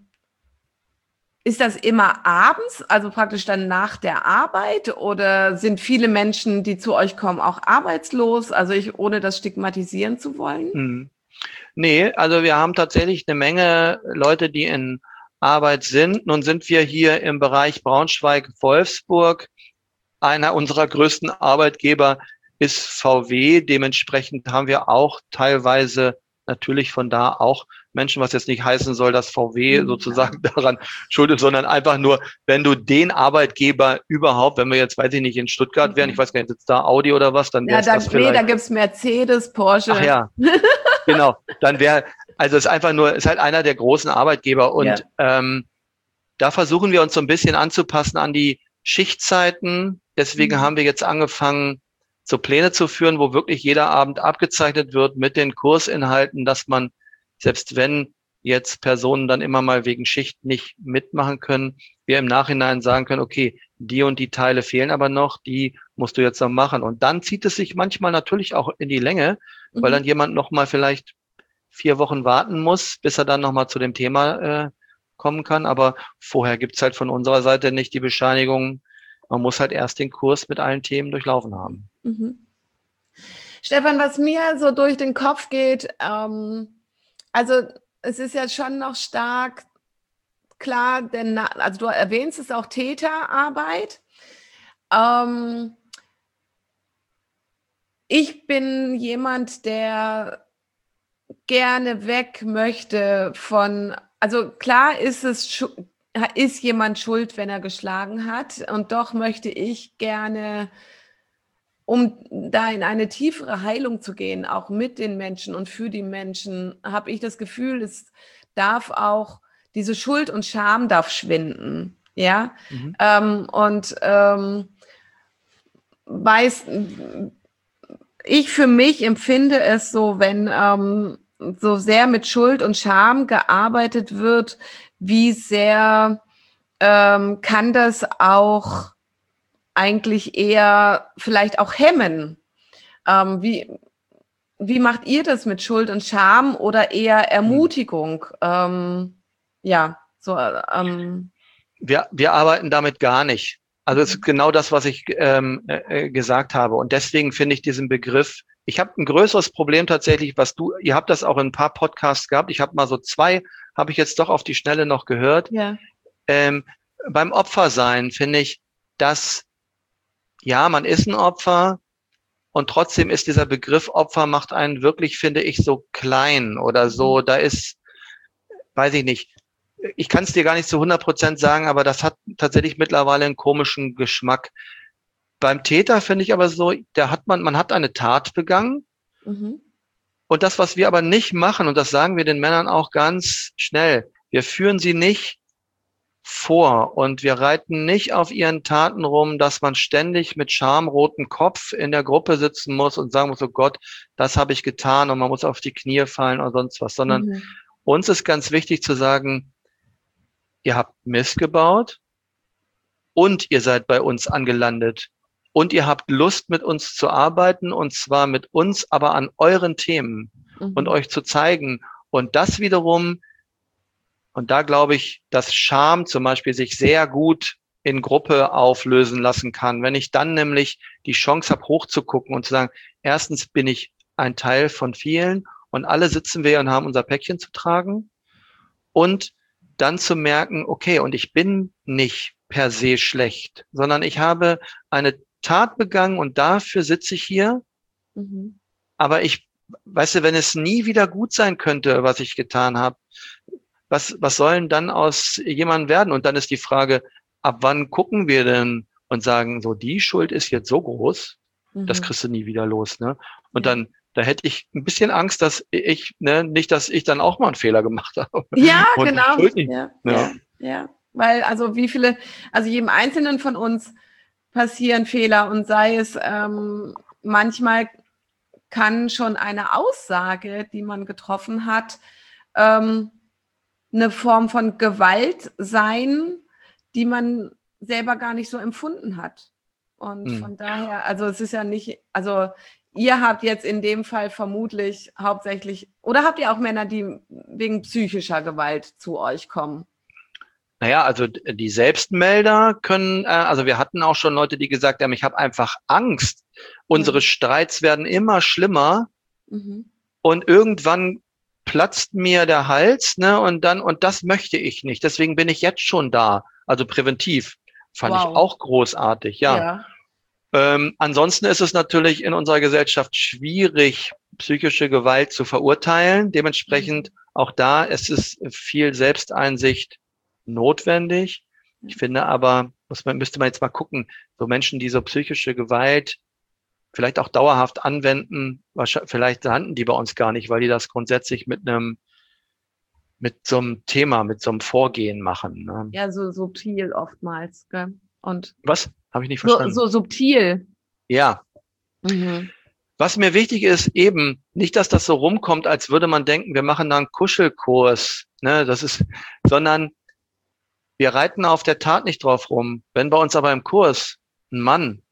ist das immer abends, also praktisch dann nach der Arbeit, oder sind viele Menschen, die zu euch kommen, auch arbeitslos? Also ich, ohne das stigmatisieren zu wollen. Hm. Nee, also wir haben tatsächlich eine Menge Leute, die in Arbeit sind. Nun sind wir hier im Bereich Braunschweig-Wolfsburg. Einer unserer größten Arbeitgeber ist V W. Dementsprechend haben wir auch teilweise natürlich von da auch Menschen, was jetzt nicht heißen soll, dass V W Ja. sozusagen daran schuld ist, sondern einfach nur, wenn du den Arbeitgeber überhaupt, wenn wir jetzt, weiß ich nicht, in Stuttgart wären, ich weiß gar nicht, sitzt da Audi oder was, dann wäre Ja, es da, das nee, vielleicht. da gibt's Mercedes, Porsche. Ach ja, genau. Dann wäre, also es ist einfach nur, ist halt einer der großen Arbeitgeber und Ja. ähm, da versuchen wir uns so ein bisschen anzupassen an die Schichtzeiten. Deswegen Mhm. haben wir jetzt angefangen, so Pläne zu führen, wo wirklich jeder Abend abgezeichnet wird mit den Kursinhalten, dass man, selbst wenn jetzt Personen dann immer mal wegen Schicht nicht mitmachen können, wir im Nachhinein sagen können, okay, die und die Teile fehlen aber noch, die musst du jetzt noch machen. Und dann zieht es sich manchmal natürlich auch in die Länge, weil Mhm. dann jemand noch mal vielleicht vier Wochen warten muss, bis er dann noch mal zu dem Thema äh, kommen kann. Aber vorher gibt's halt von unserer Seite nicht die Bescheinigung. Man muss halt erst den Kurs mit allen Themen durchlaufen haben. Mhm. Stefan, was mir so durch den Kopf geht, ähm, also es ist ja schon noch stark klar, denn also du erwähnst es auch Täterarbeit. Ähm, ich bin jemand, der gerne weg möchte von, also klar ist es, ist jemand schuld, wenn er geschlagen hat, und doch möchte ich gerne, um da in eine tiefere Heilung zu gehen, auch mit den Menschen und für die Menschen, habe ich das Gefühl, es darf auch, diese Schuld und Scham darf schwinden, ja, Mhm. ähm, und ähm, weiß, ich für mich empfinde es so, wenn ähm, so sehr mit Schuld und Scham gearbeitet wird, wie sehr ähm, kann das auch eigentlich eher vielleicht auch hemmen? Ähm, wie, wie macht ihr das mit Schuld und Scham oder eher Ermutigung? Ähm, ja, so. Ähm, Wir, wir arbeiten damit gar nicht. Also es ist genau das, was ich ähm, äh, gesagt habe. Und deswegen finde ich diesen Begriff, ich habe ein größeres Problem tatsächlich, was du, ihr habt das auch in ein paar Podcasts gehabt. Ich habe mal so zwei, habe ich jetzt doch auf die Schnelle noch gehört. ja. Ähm, beim Opfersein finde ich, dass, ja, man ist ein Opfer und trotzdem ist dieser Begriff Opfer macht einen wirklich, finde ich, so klein oder so, da ist, weiß ich nicht, ich kann es dir gar nicht zu hundert Prozent sagen, aber das hat tatsächlich mittlerweile einen komischen Geschmack. Beim Täter finde ich aber so, der hat man, man hat eine Tat begangen Mhm. und das, was wir aber nicht machen, und das sagen wir den Männern auch ganz schnell, wir führen sie nicht vor und wir reiten nicht auf ihren Taten rum, dass man ständig mit schamrotem Kopf in der Gruppe sitzen muss und sagen muss, oh Gott, das habe ich getan und man muss auf die Knie fallen oder sonst was, sondern Mhm. uns ist ganz wichtig zu sagen, ihr habt Mist gebaut und ihr seid bei uns angelandet. und ihr habt Lust, mit uns zu arbeiten, und zwar mit uns, aber an euren Themen Mhm. und euch zu zeigen. Und das wiederum, und da glaube ich, dass Scham zum Beispiel sich sehr gut in Gruppe auflösen lassen kann. Wenn ich dann nämlich die Chance habe, hochzugucken und zu sagen, erstens bin ich ein Teil von vielen und alle sitzen wir und haben unser Päckchen zu tragen, und dann zu merken, okay, und ich bin nicht per se schlecht, sondern ich habe eine Tat begangen und dafür sitze ich hier, Mhm. aber ich, weißt du, wenn es nie wieder gut sein könnte, was ich getan habe, was, was soll denn dann aus jemandem werden? Und dann ist die Frage, ab wann gucken wir denn und sagen, so, die Schuld ist jetzt so groß, das Mhm. kriegst du nie wieder los, ne? Und Ja. dann, da hätte ich ein bisschen Angst, dass ich, ne, nicht, dass ich dann auch mal einen Fehler gemacht habe. Ja, Und die genau. Schuld nicht. Ja, Ja. ja, ja. Weil, also wie viele, also jedem Einzelnen von uns passieren Fehler, und sei es ähm, manchmal kann schon eine Aussage, die man getroffen hat, ähm, eine Form von Gewalt sein, die man selber gar nicht so empfunden hat. Und Hm. von daher, also es ist ja nicht, also ihr habt jetzt in dem Fall vermutlich hauptsächlich, oder habt ihr auch Männer, die wegen psychischer Gewalt zu euch kommen? Naja, also d- die Selbstmelder können, äh, also wir hatten auch schon Leute, die gesagt haben, ich habe einfach Angst. Unsere Ja. Streits werden immer schlimmer Mhm. und irgendwann platzt mir der Hals, ne? Und dann, und das möchte ich nicht. Deswegen bin ich jetzt schon da. Also präventiv. Fand ich Wow. auch großartig, ja. Ja. Ähm, ansonsten ist es natürlich in unserer Gesellschaft schwierig, psychische Gewalt zu verurteilen. Dementsprechend auch da ist es viel Selbsteinsicht notwendig. Ich finde aber, muss man, müsste man jetzt mal gucken, so Menschen, die so psychische Gewalt vielleicht auch dauerhaft anwenden, wahrscheinlich, vielleicht landen die bei uns gar nicht, weil die das grundsätzlich mit einem, mit so einem Thema, mit so einem Vorgehen machen. Ne? Ja, so subtil oftmals, gell? Und Was? Habe ich nicht so, verstanden. so subtil. Ja. Mhm. Was mir wichtig ist, eben nicht, dass das so rumkommt, als würde man denken, wir machen da einen Kuschelkurs, ne, das ist, sondern wir reiten auf der Tat nicht drauf rum. Wenn bei uns aber im Kurs ein Mann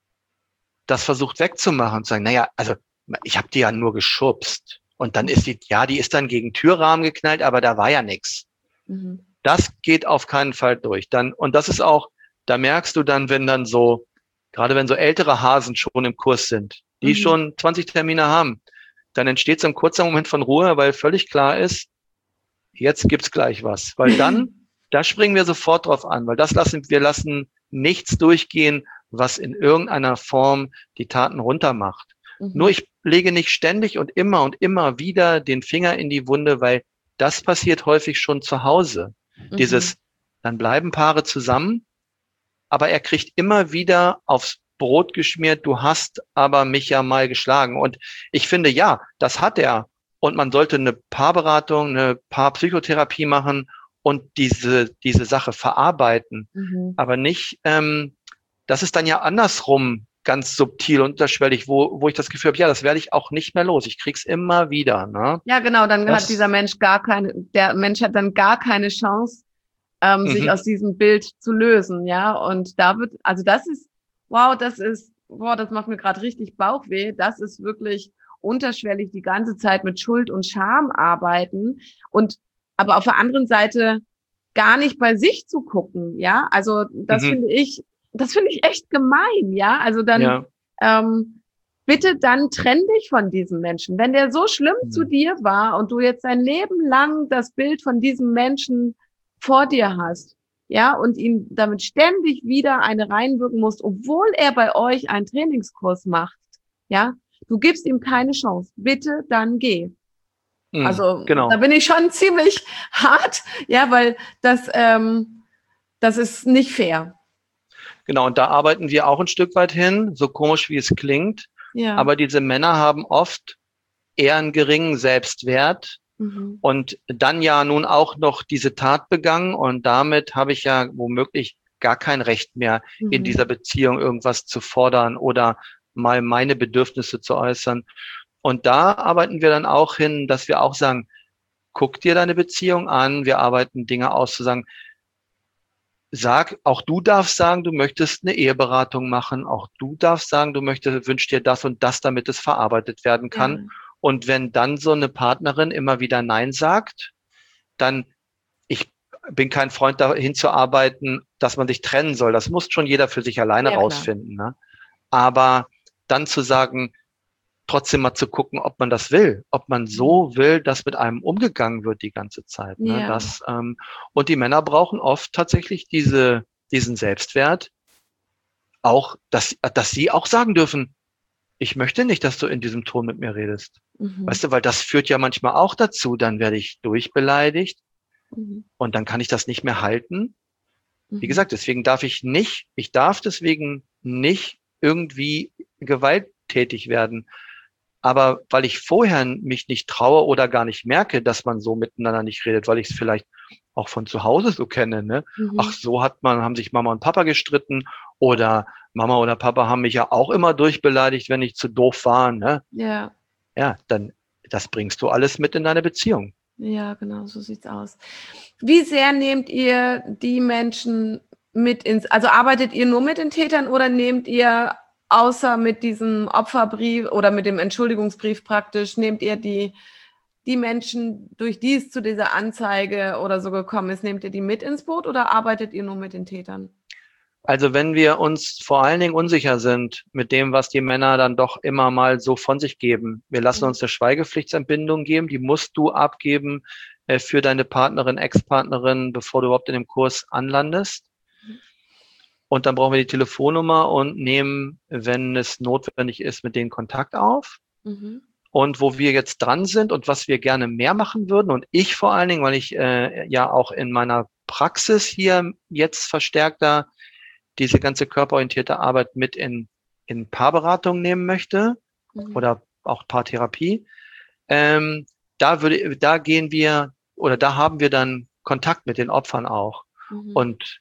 das versucht wegzumachen und sagen, naja, also ich habe die ja nur geschubst und dann ist die, ja, die ist dann gegen Türrahmen geknallt, aber da war ja nichts. Mhm. Das geht auf keinen Fall durch. Dann, und das ist auch, da merkst du dann, wenn dann so, gerade wenn so ältere Hasen schon im Kurs sind, die Mhm. schon zwanzig Termine haben, dann entsteht so ein kurzer Moment von Ruhe, weil völlig klar ist, jetzt gibt's gleich was. Weil dann, da springen wir sofort drauf an, weil das lassen, wir lassen nichts durchgehen, was in irgendeiner Form die Taten runtermacht. Mhm. Nur ich lege nicht ständig und immer und immer wieder den Finger in die Wunde, weil das passiert häufig schon zu Hause. Mhm. Dieses, dann bleiben Paare zusammen, aber er kriegt immer wieder aufs Brot geschmiert, du hast aber mich ja mal geschlagen. Und ich finde, ja, das hat er. Und man sollte eine Paarberatung, eine Paarpsychotherapie machen und diese, diese Sache verarbeiten. Mhm. Aber nicht, ähm, das ist dann ja andersrum ganz subtil und unterschwellig, wo, wo ich das Gefühl habe, ja, das werde ich auch nicht mehr los. Ich krieg's immer wieder. Ne? Ja, genau, dann Das- hat dieser Mensch gar keine, der Mensch hat dann gar keine Chance, ähm, sich Mhm. aus diesem Bild zu lösen, ja. Und da wird, also das ist, wow, das ist, boah, das macht mir gerade richtig Bauchweh. Das ist wirklich unterschwellig die ganze Zeit mit Schuld und Scham arbeiten und aber auf der anderen Seite gar nicht bei sich zu gucken, ja. Also das Mhm. finde ich, das finde ich echt gemein, ja. Also dann Ja. ähm, bitte dann trenn dich von diesem Menschen. Wenn der so schlimm Mhm. zu dir war und du jetzt dein Leben lang das Bild von diesem Menschen vor dir hast, ja, und ihm damit ständig wieder eine reinwirken musst, obwohl er bei euch einen Trainingskurs macht, ja, du gibst ihm keine Chance. Bitte dann geh. Mhm. Also Genau. da bin ich schon ziemlich hart, ja, weil das, ähm, das ist nicht fair. Genau, und da arbeiten wir auch ein Stück weit hin, so komisch wie es klingt. Ja. Aber diese Männer haben oft eher einen geringen Selbstwert Mhm. und dann ja nun auch noch diese Tat begangen. Und damit habe ich ja womöglich gar kein Recht mehr, Mhm. in dieser Beziehung irgendwas zu fordern oder mal meine Bedürfnisse zu äußern. Und da arbeiten wir dann auch hin, dass wir auch sagen, guck dir deine Beziehung an. Wir arbeiten Dinge aus, zu sagen, sag, auch du darfst sagen, du möchtest eine Eheberatung machen. Auch du darfst sagen, du möchtest, wünschst dir das und das, damit es verarbeitet werden kann. Ja. Und wenn dann so eine Partnerin immer wieder Nein sagt, dann, ich bin kein Freund dahin zu arbeiten, dass man sich trennen soll. Das muss schon jeder für sich alleine Ja, klar. rausfinden. Ne? Aber dann zu sagen, trotzdem mal zu gucken, ob man das will, ob man so will, dass mit einem umgegangen wird die ganze Zeit. Ne? Ja. Das, ähm, und die Männer brauchen oft tatsächlich diese, diesen Selbstwert, auch, dass, dass sie auch sagen dürfen, ich möchte nicht, dass du in diesem Ton mit mir redest. Mhm. Weißt du, weil das führt ja manchmal auch dazu, dann werde ich durchbeleidigt Mhm. und dann kann ich das nicht mehr halten. Wie Mhm. gesagt, deswegen darf ich nicht, ich darf deswegen nicht irgendwie gewalttätig werden. Aber weil ich vorher mich nicht traue oder gar nicht merke, dass man so miteinander nicht redet, weil ich es vielleicht auch von zu Hause so kenne, ne? Mhm. Ach, so hat man, haben sich Mama und Papa gestritten oder Mama oder Papa haben mich ja auch immer durchbeleidigt, wenn ich zu doof war, ne? Ja. Ja, dann, das bringst du alles mit in deine Beziehung. Ja, genau, so sieht's aus. Wie sehr nehmt ihr die Menschen mit ins, also arbeitet ihr nur mit den Tätern oder nehmt ihr außer mit diesem Opferbrief oder mit dem Entschuldigungsbrief praktisch, nehmt ihr die, die Menschen, durch die es zu dieser Anzeige oder so gekommen ist, nehmt ihr die mit ins Boot oder arbeitet ihr nur mit den Tätern? Also wenn wir uns vor allen Dingen unsicher sind mit dem, was die Männer dann doch immer mal so von sich geben, wir lassen Mhm. uns eine Schweigepflichtsentbindung geben, die musst du abgeben äh, für deine Partnerin, Ex-Partnerin, bevor du überhaupt in dem Kurs anlandest. Mhm. Und dann brauchen wir die Telefonnummer und nehmen, wenn es notwendig ist, mit denen Kontakt auf. Mhm. Und wo wir jetzt dran sind und was wir gerne mehr machen würden, und ich vor allen Dingen, weil ich äh, ja auch in meiner Praxis hier jetzt verstärkter diese ganze körperorientierte Arbeit mit in, in Paarberatung nehmen möchte Mhm. oder auch Paartherapie, ähm, da würde, da gehen wir oder da haben wir dann Kontakt mit den Opfern auch. Mhm. Und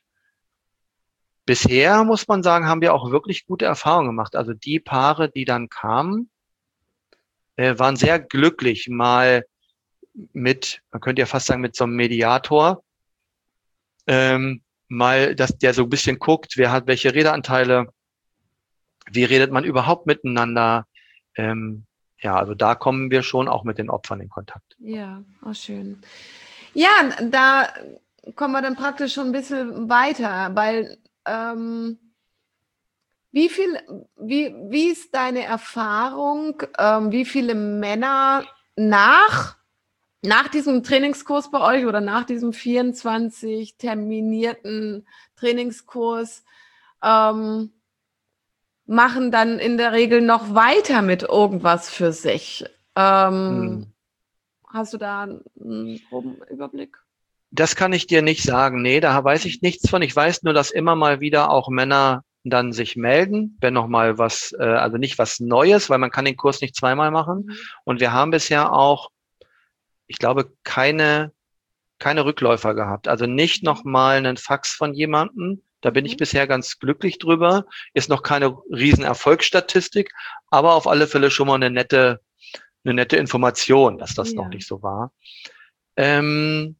bisher muss man sagen, haben wir auch wirklich gute Erfahrungen gemacht. Also die Paare, die dann kamen, äh, waren sehr glücklich, mal mit, man könnte ja fast sagen, mit so einem Mediator, ähm, mal, dass der so ein bisschen guckt, wer hat welche Redeanteile, wie redet man überhaupt miteinander. Ähm, ja, also da kommen wir schon auch mit den Opfern in Kontakt. Ja, auch schön. Ja, da kommen wir dann praktisch schon ein bisschen weiter, weil ähm, wie viel, wie, wie ist deine Erfahrung, ähm, wie viele Männer nach, nach diesem Trainingskurs bei euch oder nach diesem vierundzwanzig terminierten Trainingskurs ähm, machen dann in der Regel noch weiter mit irgendwas für sich? Ähm, Hm. Hast du da einen groben Überblick? Das kann ich dir nicht sagen. Nee, da weiß ich nichts von. Ich weiß nur, dass immer mal wieder auch Männer dann sich melden, wenn noch mal was, äh, also nicht was Neues, weil man kann den Kurs nicht zweimal machen. Mhm. Und wir haben bisher auch, ich glaube, keine, keine Rückläufer gehabt. Also nicht noch mal einen Fax von jemandem. Da bin ich Mhm. bisher ganz glücklich drüber. Ist noch keine riesen Erfolgsstatistik, aber auf alle Fälle schon mal eine nette, eine nette Information, dass das Ja. noch nicht so war. Ähm,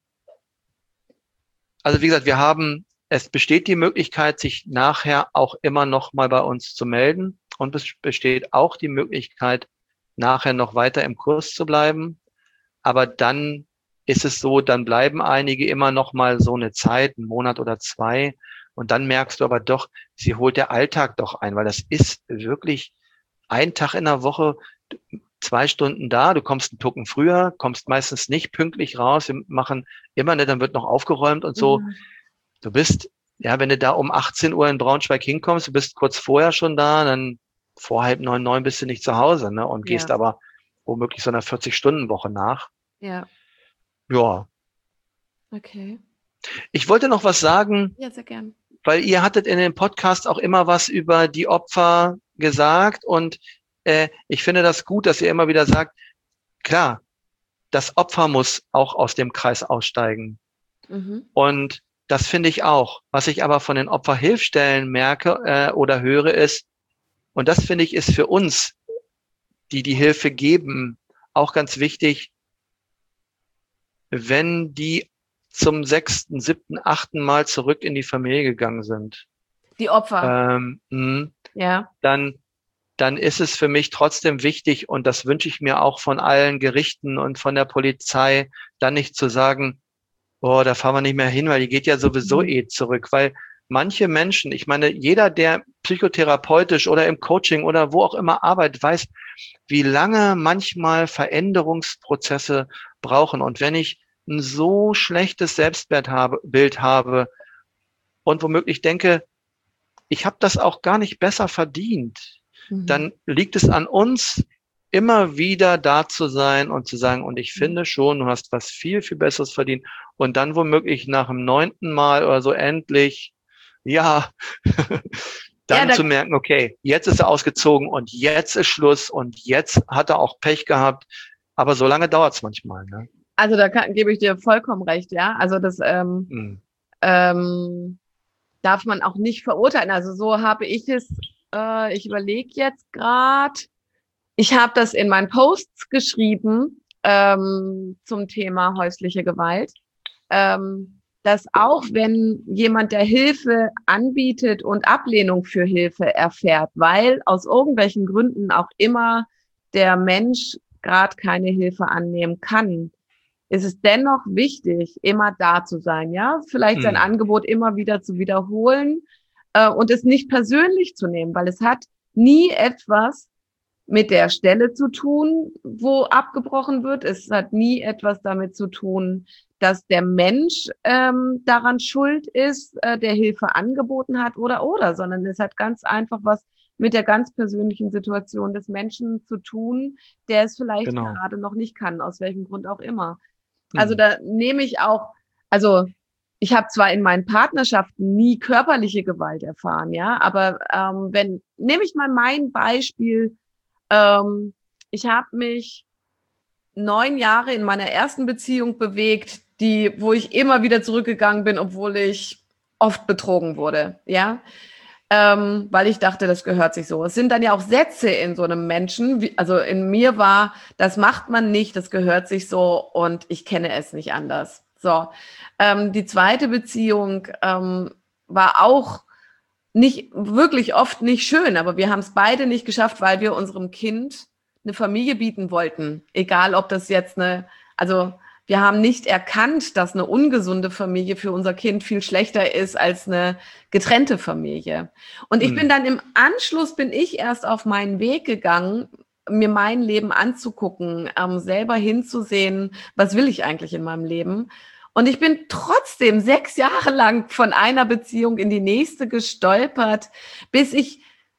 also wie gesagt, wir haben, es besteht die Möglichkeit, sich nachher auch immer noch mal bei uns zu melden. Und es besteht auch die Möglichkeit, nachher noch weiter im Kurs zu bleiben. Aber dann ist es so, dann bleiben einige immer noch mal so eine Zeit, einen Monat oder zwei. Und dann merkst du aber doch, sie holt der Alltag doch ein, weil das ist wirklich ein Tag in der Woche, zwei Stunden da, du kommst einen Tucken früher, kommst meistens nicht pünktlich raus, wir machen immer, ne, dann wird noch aufgeräumt und so. Mhm. Du bist, ja, wenn du da um achtzehn Uhr in Braunschweig hinkommst, du bist kurz vorher schon da, dann vor halb neun, neun bist du nicht zu Hause, ne, und Ja. gehst aber womöglich so einer vierzig-Stunden-Woche nach. Ja, Ja. okay. Ich wollte noch was sagen, Ja, sehr gern. weil ihr hattet in dem Podcast auch immer was über die Opfer gesagt und äh, ich finde das gut, dass ihr immer wieder sagt, klar, das Opfer muss auch aus dem Kreis aussteigen. Mhm. Und das finde ich auch. Was ich aber von den Opferhilfstellen merke äh, oder höre ist, und das finde ich ist für uns, die die Hilfe geben, auch ganz wichtig, wenn die zum sechsten, siebten, achten Mal zurück in die Familie gegangen sind, Die Opfer. ähm, mh, Ja. dann, dann ist es für mich trotzdem wichtig, und das wünsche ich mir auch von allen Gerichten und von der Polizei, dann nicht zu sagen, oh, da fahren wir nicht mehr hin, weil die geht ja sowieso Mhm. eh zurück, weil manche Menschen, ich meine, jeder, der psychotherapeutisch oder im Coaching oder wo auch immer arbeitet, weiß, wie lange manchmal Veränderungsprozesse brauchen. Und wenn ich ein so schlechtes Selbstbild habe, Bild habe und womöglich denke, ich habe das auch gar nicht besser verdient, Mhm. dann liegt es an uns, immer wieder da zu sein und zu sagen, und ich finde schon, du hast was viel, viel Besseres verdient. Und dann womöglich nach dem neunten Mal oder so endlich, ja, Ja, dann da, zu merken, okay, jetzt ist er ausgezogen und jetzt ist Schluss und jetzt hat er auch Pech gehabt. Aber so lange dauert es manchmal. Ne? also da kann, gebe ich dir vollkommen recht, ja. Also das ähm, Mm. ähm, darf man auch nicht verurteilen. Also so habe ich es, äh, ich überlege jetzt gerade, ich habe das in meinen Posts geschrieben ähm, zum Thema häusliche Gewalt, ähm, dass auch wenn jemand, der Hilfe anbietet und Ablehnung für Hilfe erfährt, weil aus irgendwelchen Gründen auch immer der Mensch gerade keine Hilfe annehmen kann, ist es dennoch wichtig, immer da zu sein, ja, vielleicht sein Mm. Angebot immer wieder zu wiederholen äh, und es nicht persönlich zu nehmen, weil es hat nie etwas mit der Stelle zu tun, wo abgebrochen wird. Es hat nie etwas damit zu tun, dass der Mensch ähm, daran schuld ist, äh, der Hilfe angeboten hat oder oder, sondern es hat ganz einfach was mit der ganz persönlichen Situation des Menschen zu tun, der es vielleicht Genau. gerade noch nicht kann, aus welchem Grund auch immer. Also Mm. da nehme ich auch, also ich habe zwar in meinen Partnerschaften nie körperliche Gewalt erfahren, ja, aber ähm, wenn, nehme ich mal mein Beispiel, ähm, ich habe mich neun Jahre in meiner ersten Beziehung bewegt, die, wo ich immer wieder zurückgegangen bin, obwohl ich oft betrogen wurde, ja, ähm, weil ich dachte, das gehört sich so. Es sind dann ja auch Sätze in so einem Menschen, wie, also in mir war, das macht man nicht, das gehört sich so und ich kenne es nicht anders. So, ähm, die zweite Beziehung ähm, war auch nicht wirklich oft nicht schön, aber wir haben es beide nicht geschafft, weil wir unserem Kind eine Familie bieten wollten. Egal, ob das jetzt eine, also wir haben nicht erkannt, dass eine ungesunde Familie für unser Kind viel schlechter ist als eine getrennte Familie. Und ich bin Mm. dann im Anschluss, bin ich erst auf meinen Weg gegangen, mir mein Leben anzugucken, ähm, selber hinzusehen, was will ich eigentlich in meinem Leben. Und ich bin trotzdem sechs Jahre lang von einer Beziehung in die nächste gestolpert, bis ich,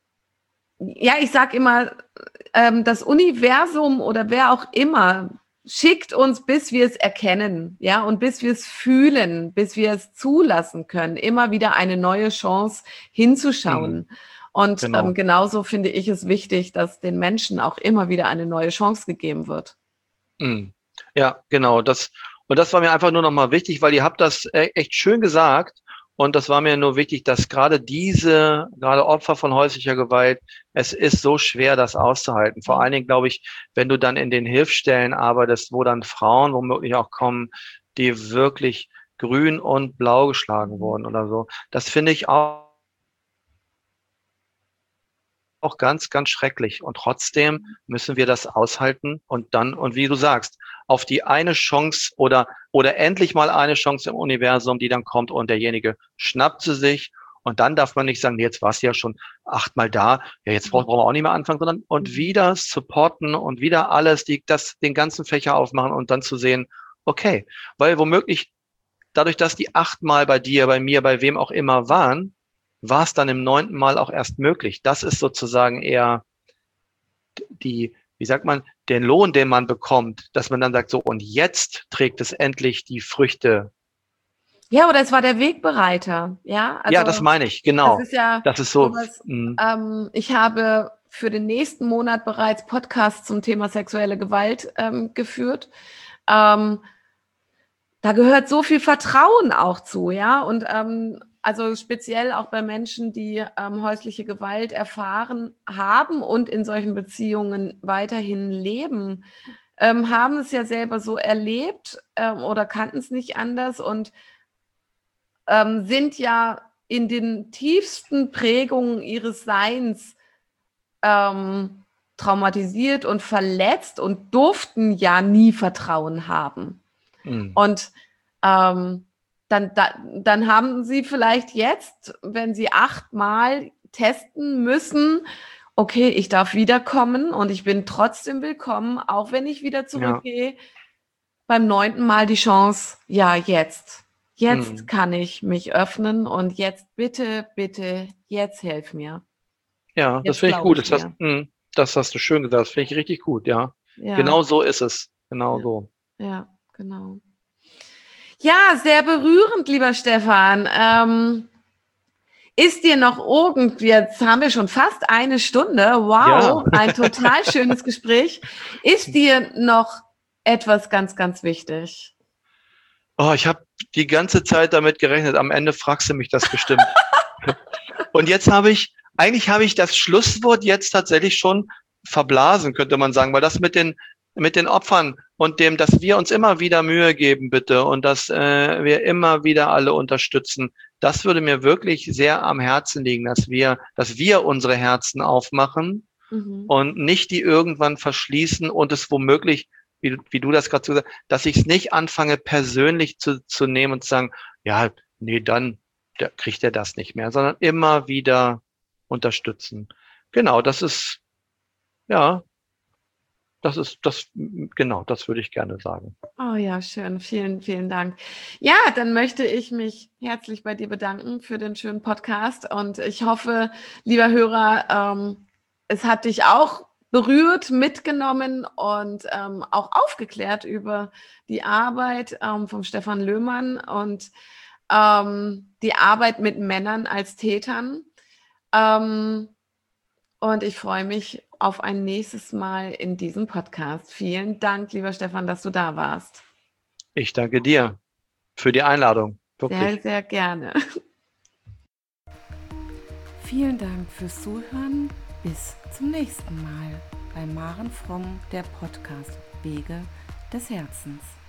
ja, ich sag immer, ähm, das Universum oder wer auch immer schickt uns, bis wir es erkennen, ja, und bis wir es fühlen, bis wir es zulassen können, immer wieder eine neue Chance hinzuschauen. Mm. Und Genau. ähm, genauso finde ich es wichtig, dass den Menschen auch immer wieder eine neue Chance gegeben wird. Mm. Ja, genau. Das, und das war mir einfach nur nochmal wichtig, weil ihr habt das e- echt schön gesagt. Und das war mir nur wichtig, dass gerade diese, gerade Opfer von häuslicher Gewalt, es ist so schwer, das auszuhalten. Vor allen Dingen, glaube ich, wenn du dann in den Hilfsstellen arbeitest, wo dann Frauen womöglich auch kommen, die wirklich grün und blau geschlagen wurden oder so. Das finde ich auch auch ganz, ganz schrecklich. Und trotzdem müssen wir das aushalten und dann, und wie du sagst, auf die eine Chance oder, oder endlich mal eine Chance im Universum, die dann kommt und derjenige schnappt sie sich. Und dann darf man nicht sagen, jetzt warst du ja schon achtmal da, ja, jetzt brauchen wir auch nicht mehr anfangen, sondern und wieder supporten und wieder alles, die, das, den ganzen Fächer aufmachen und dann zu sehen, okay, weil womöglich dadurch, dass die achtmal bei dir, bei mir, bei wem auch immer waren, war es dann im neunten Mal auch erst möglich. Das ist sozusagen eher die, wie sagt man, den Lohn, den man bekommt, dass man dann sagt, so, und jetzt trägt es endlich die Früchte. Ja, oder es war der Wegbereiter, ja. Also Ja, das meine ich, das genau. ist ja Das ist so. sowas. mh, Ähm, ich habe für den nächsten Monat bereits Podcasts zum Thema sexuelle Gewalt ähm, geführt. Ähm, da gehört so viel Vertrauen auch zu, ja. Und ähm, also speziell auch bei Menschen, die ähm, häusliche Gewalt erfahren haben und in solchen Beziehungen weiterhin leben. ähm, haben es ja selber so erlebt ähm, oder kannten es nicht anders und ähm, sind ja in den tiefsten Prägungen ihres Seins ähm, traumatisiert und verletzt und durften ja nie Vertrauen haben. Mhm. Und ähm, dann, da, dann haben sie vielleicht jetzt, wenn sie achtmal testen müssen, okay, ich darf wiederkommen und ich bin trotzdem willkommen, auch wenn ich wieder zurückgehe, ja. Beim neunten Mal die Chance, ja, jetzt. Jetzt mhm. kann ich mich öffnen und jetzt bitte, bitte, jetzt helf mir. Ja, jetzt das finde ich gut. Ich das, hast, mh, das hast du schön gesagt. Das finde ich richtig gut, ja. ja. Genau so ist es. Genau ja. so. Ja, genau. Ja, sehr berührend, lieber Stefan. Ähm, ist dir noch irgendwie, jetzt haben wir schon fast eine Stunde, wow, ja. Ein total schönes Gespräch. Ist dir noch etwas ganz, ganz wichtig? Oh, ich habe die ganze Zeit damit gerechnet, am Ende fragst du mich das bestimmt. Und jetzt habe ich, eigentlich habe ich das Schlusswort jetzt tatsächlich schon verblasen, könnte man sagen, weil das mit den mit den Opfern und dem, dass wir uns immer wieder Mühe geben, bitte, und dass äh, wir immer wieder alle unterstützen, das würde mir wirklich sehr am Herzen liegen, dass wir, dass wir unsere Herzen aufmachen mhm. und nicht die irgendwann verschließen und es womöglich, wie, wie du das gerade so gesagt hast, dass ich es nicht anfange, persönlich zu, zu nehmen und zu sagen, ja, nee, dann da kriegt er das nicht mehr, sondern immer wieder unterstützen. Genau, das ist, ja, Das ist, das, genau, das würde ich gerne sagen. Oh ja, schön. Vielen, vielen Dank. Ja, dann möchte ich mich herzlich bei dir bedanken für den schönen Podcast und ich hoffe, lieber Hörer, ähm, es hat dich auch berührt, mitgenommen und ähm, auch aufgeklärt über die Arbeit ähm, von Stefan Löhmann und ähm, die Arbeit mit Männern als Tätern. Ähm, und ich freue mich auf ein nächstes Mal in diesem Podcast. Vielen Dank, lieber Stefan, dass du da warst. Ich danke dir für die Einladung. Wirklich. Sehr, sehr gerne. Vielen Dank fürs Zuhören. Bis zum nächsten Mal bei Maren Fromm, der Podcast Wege des Herzens.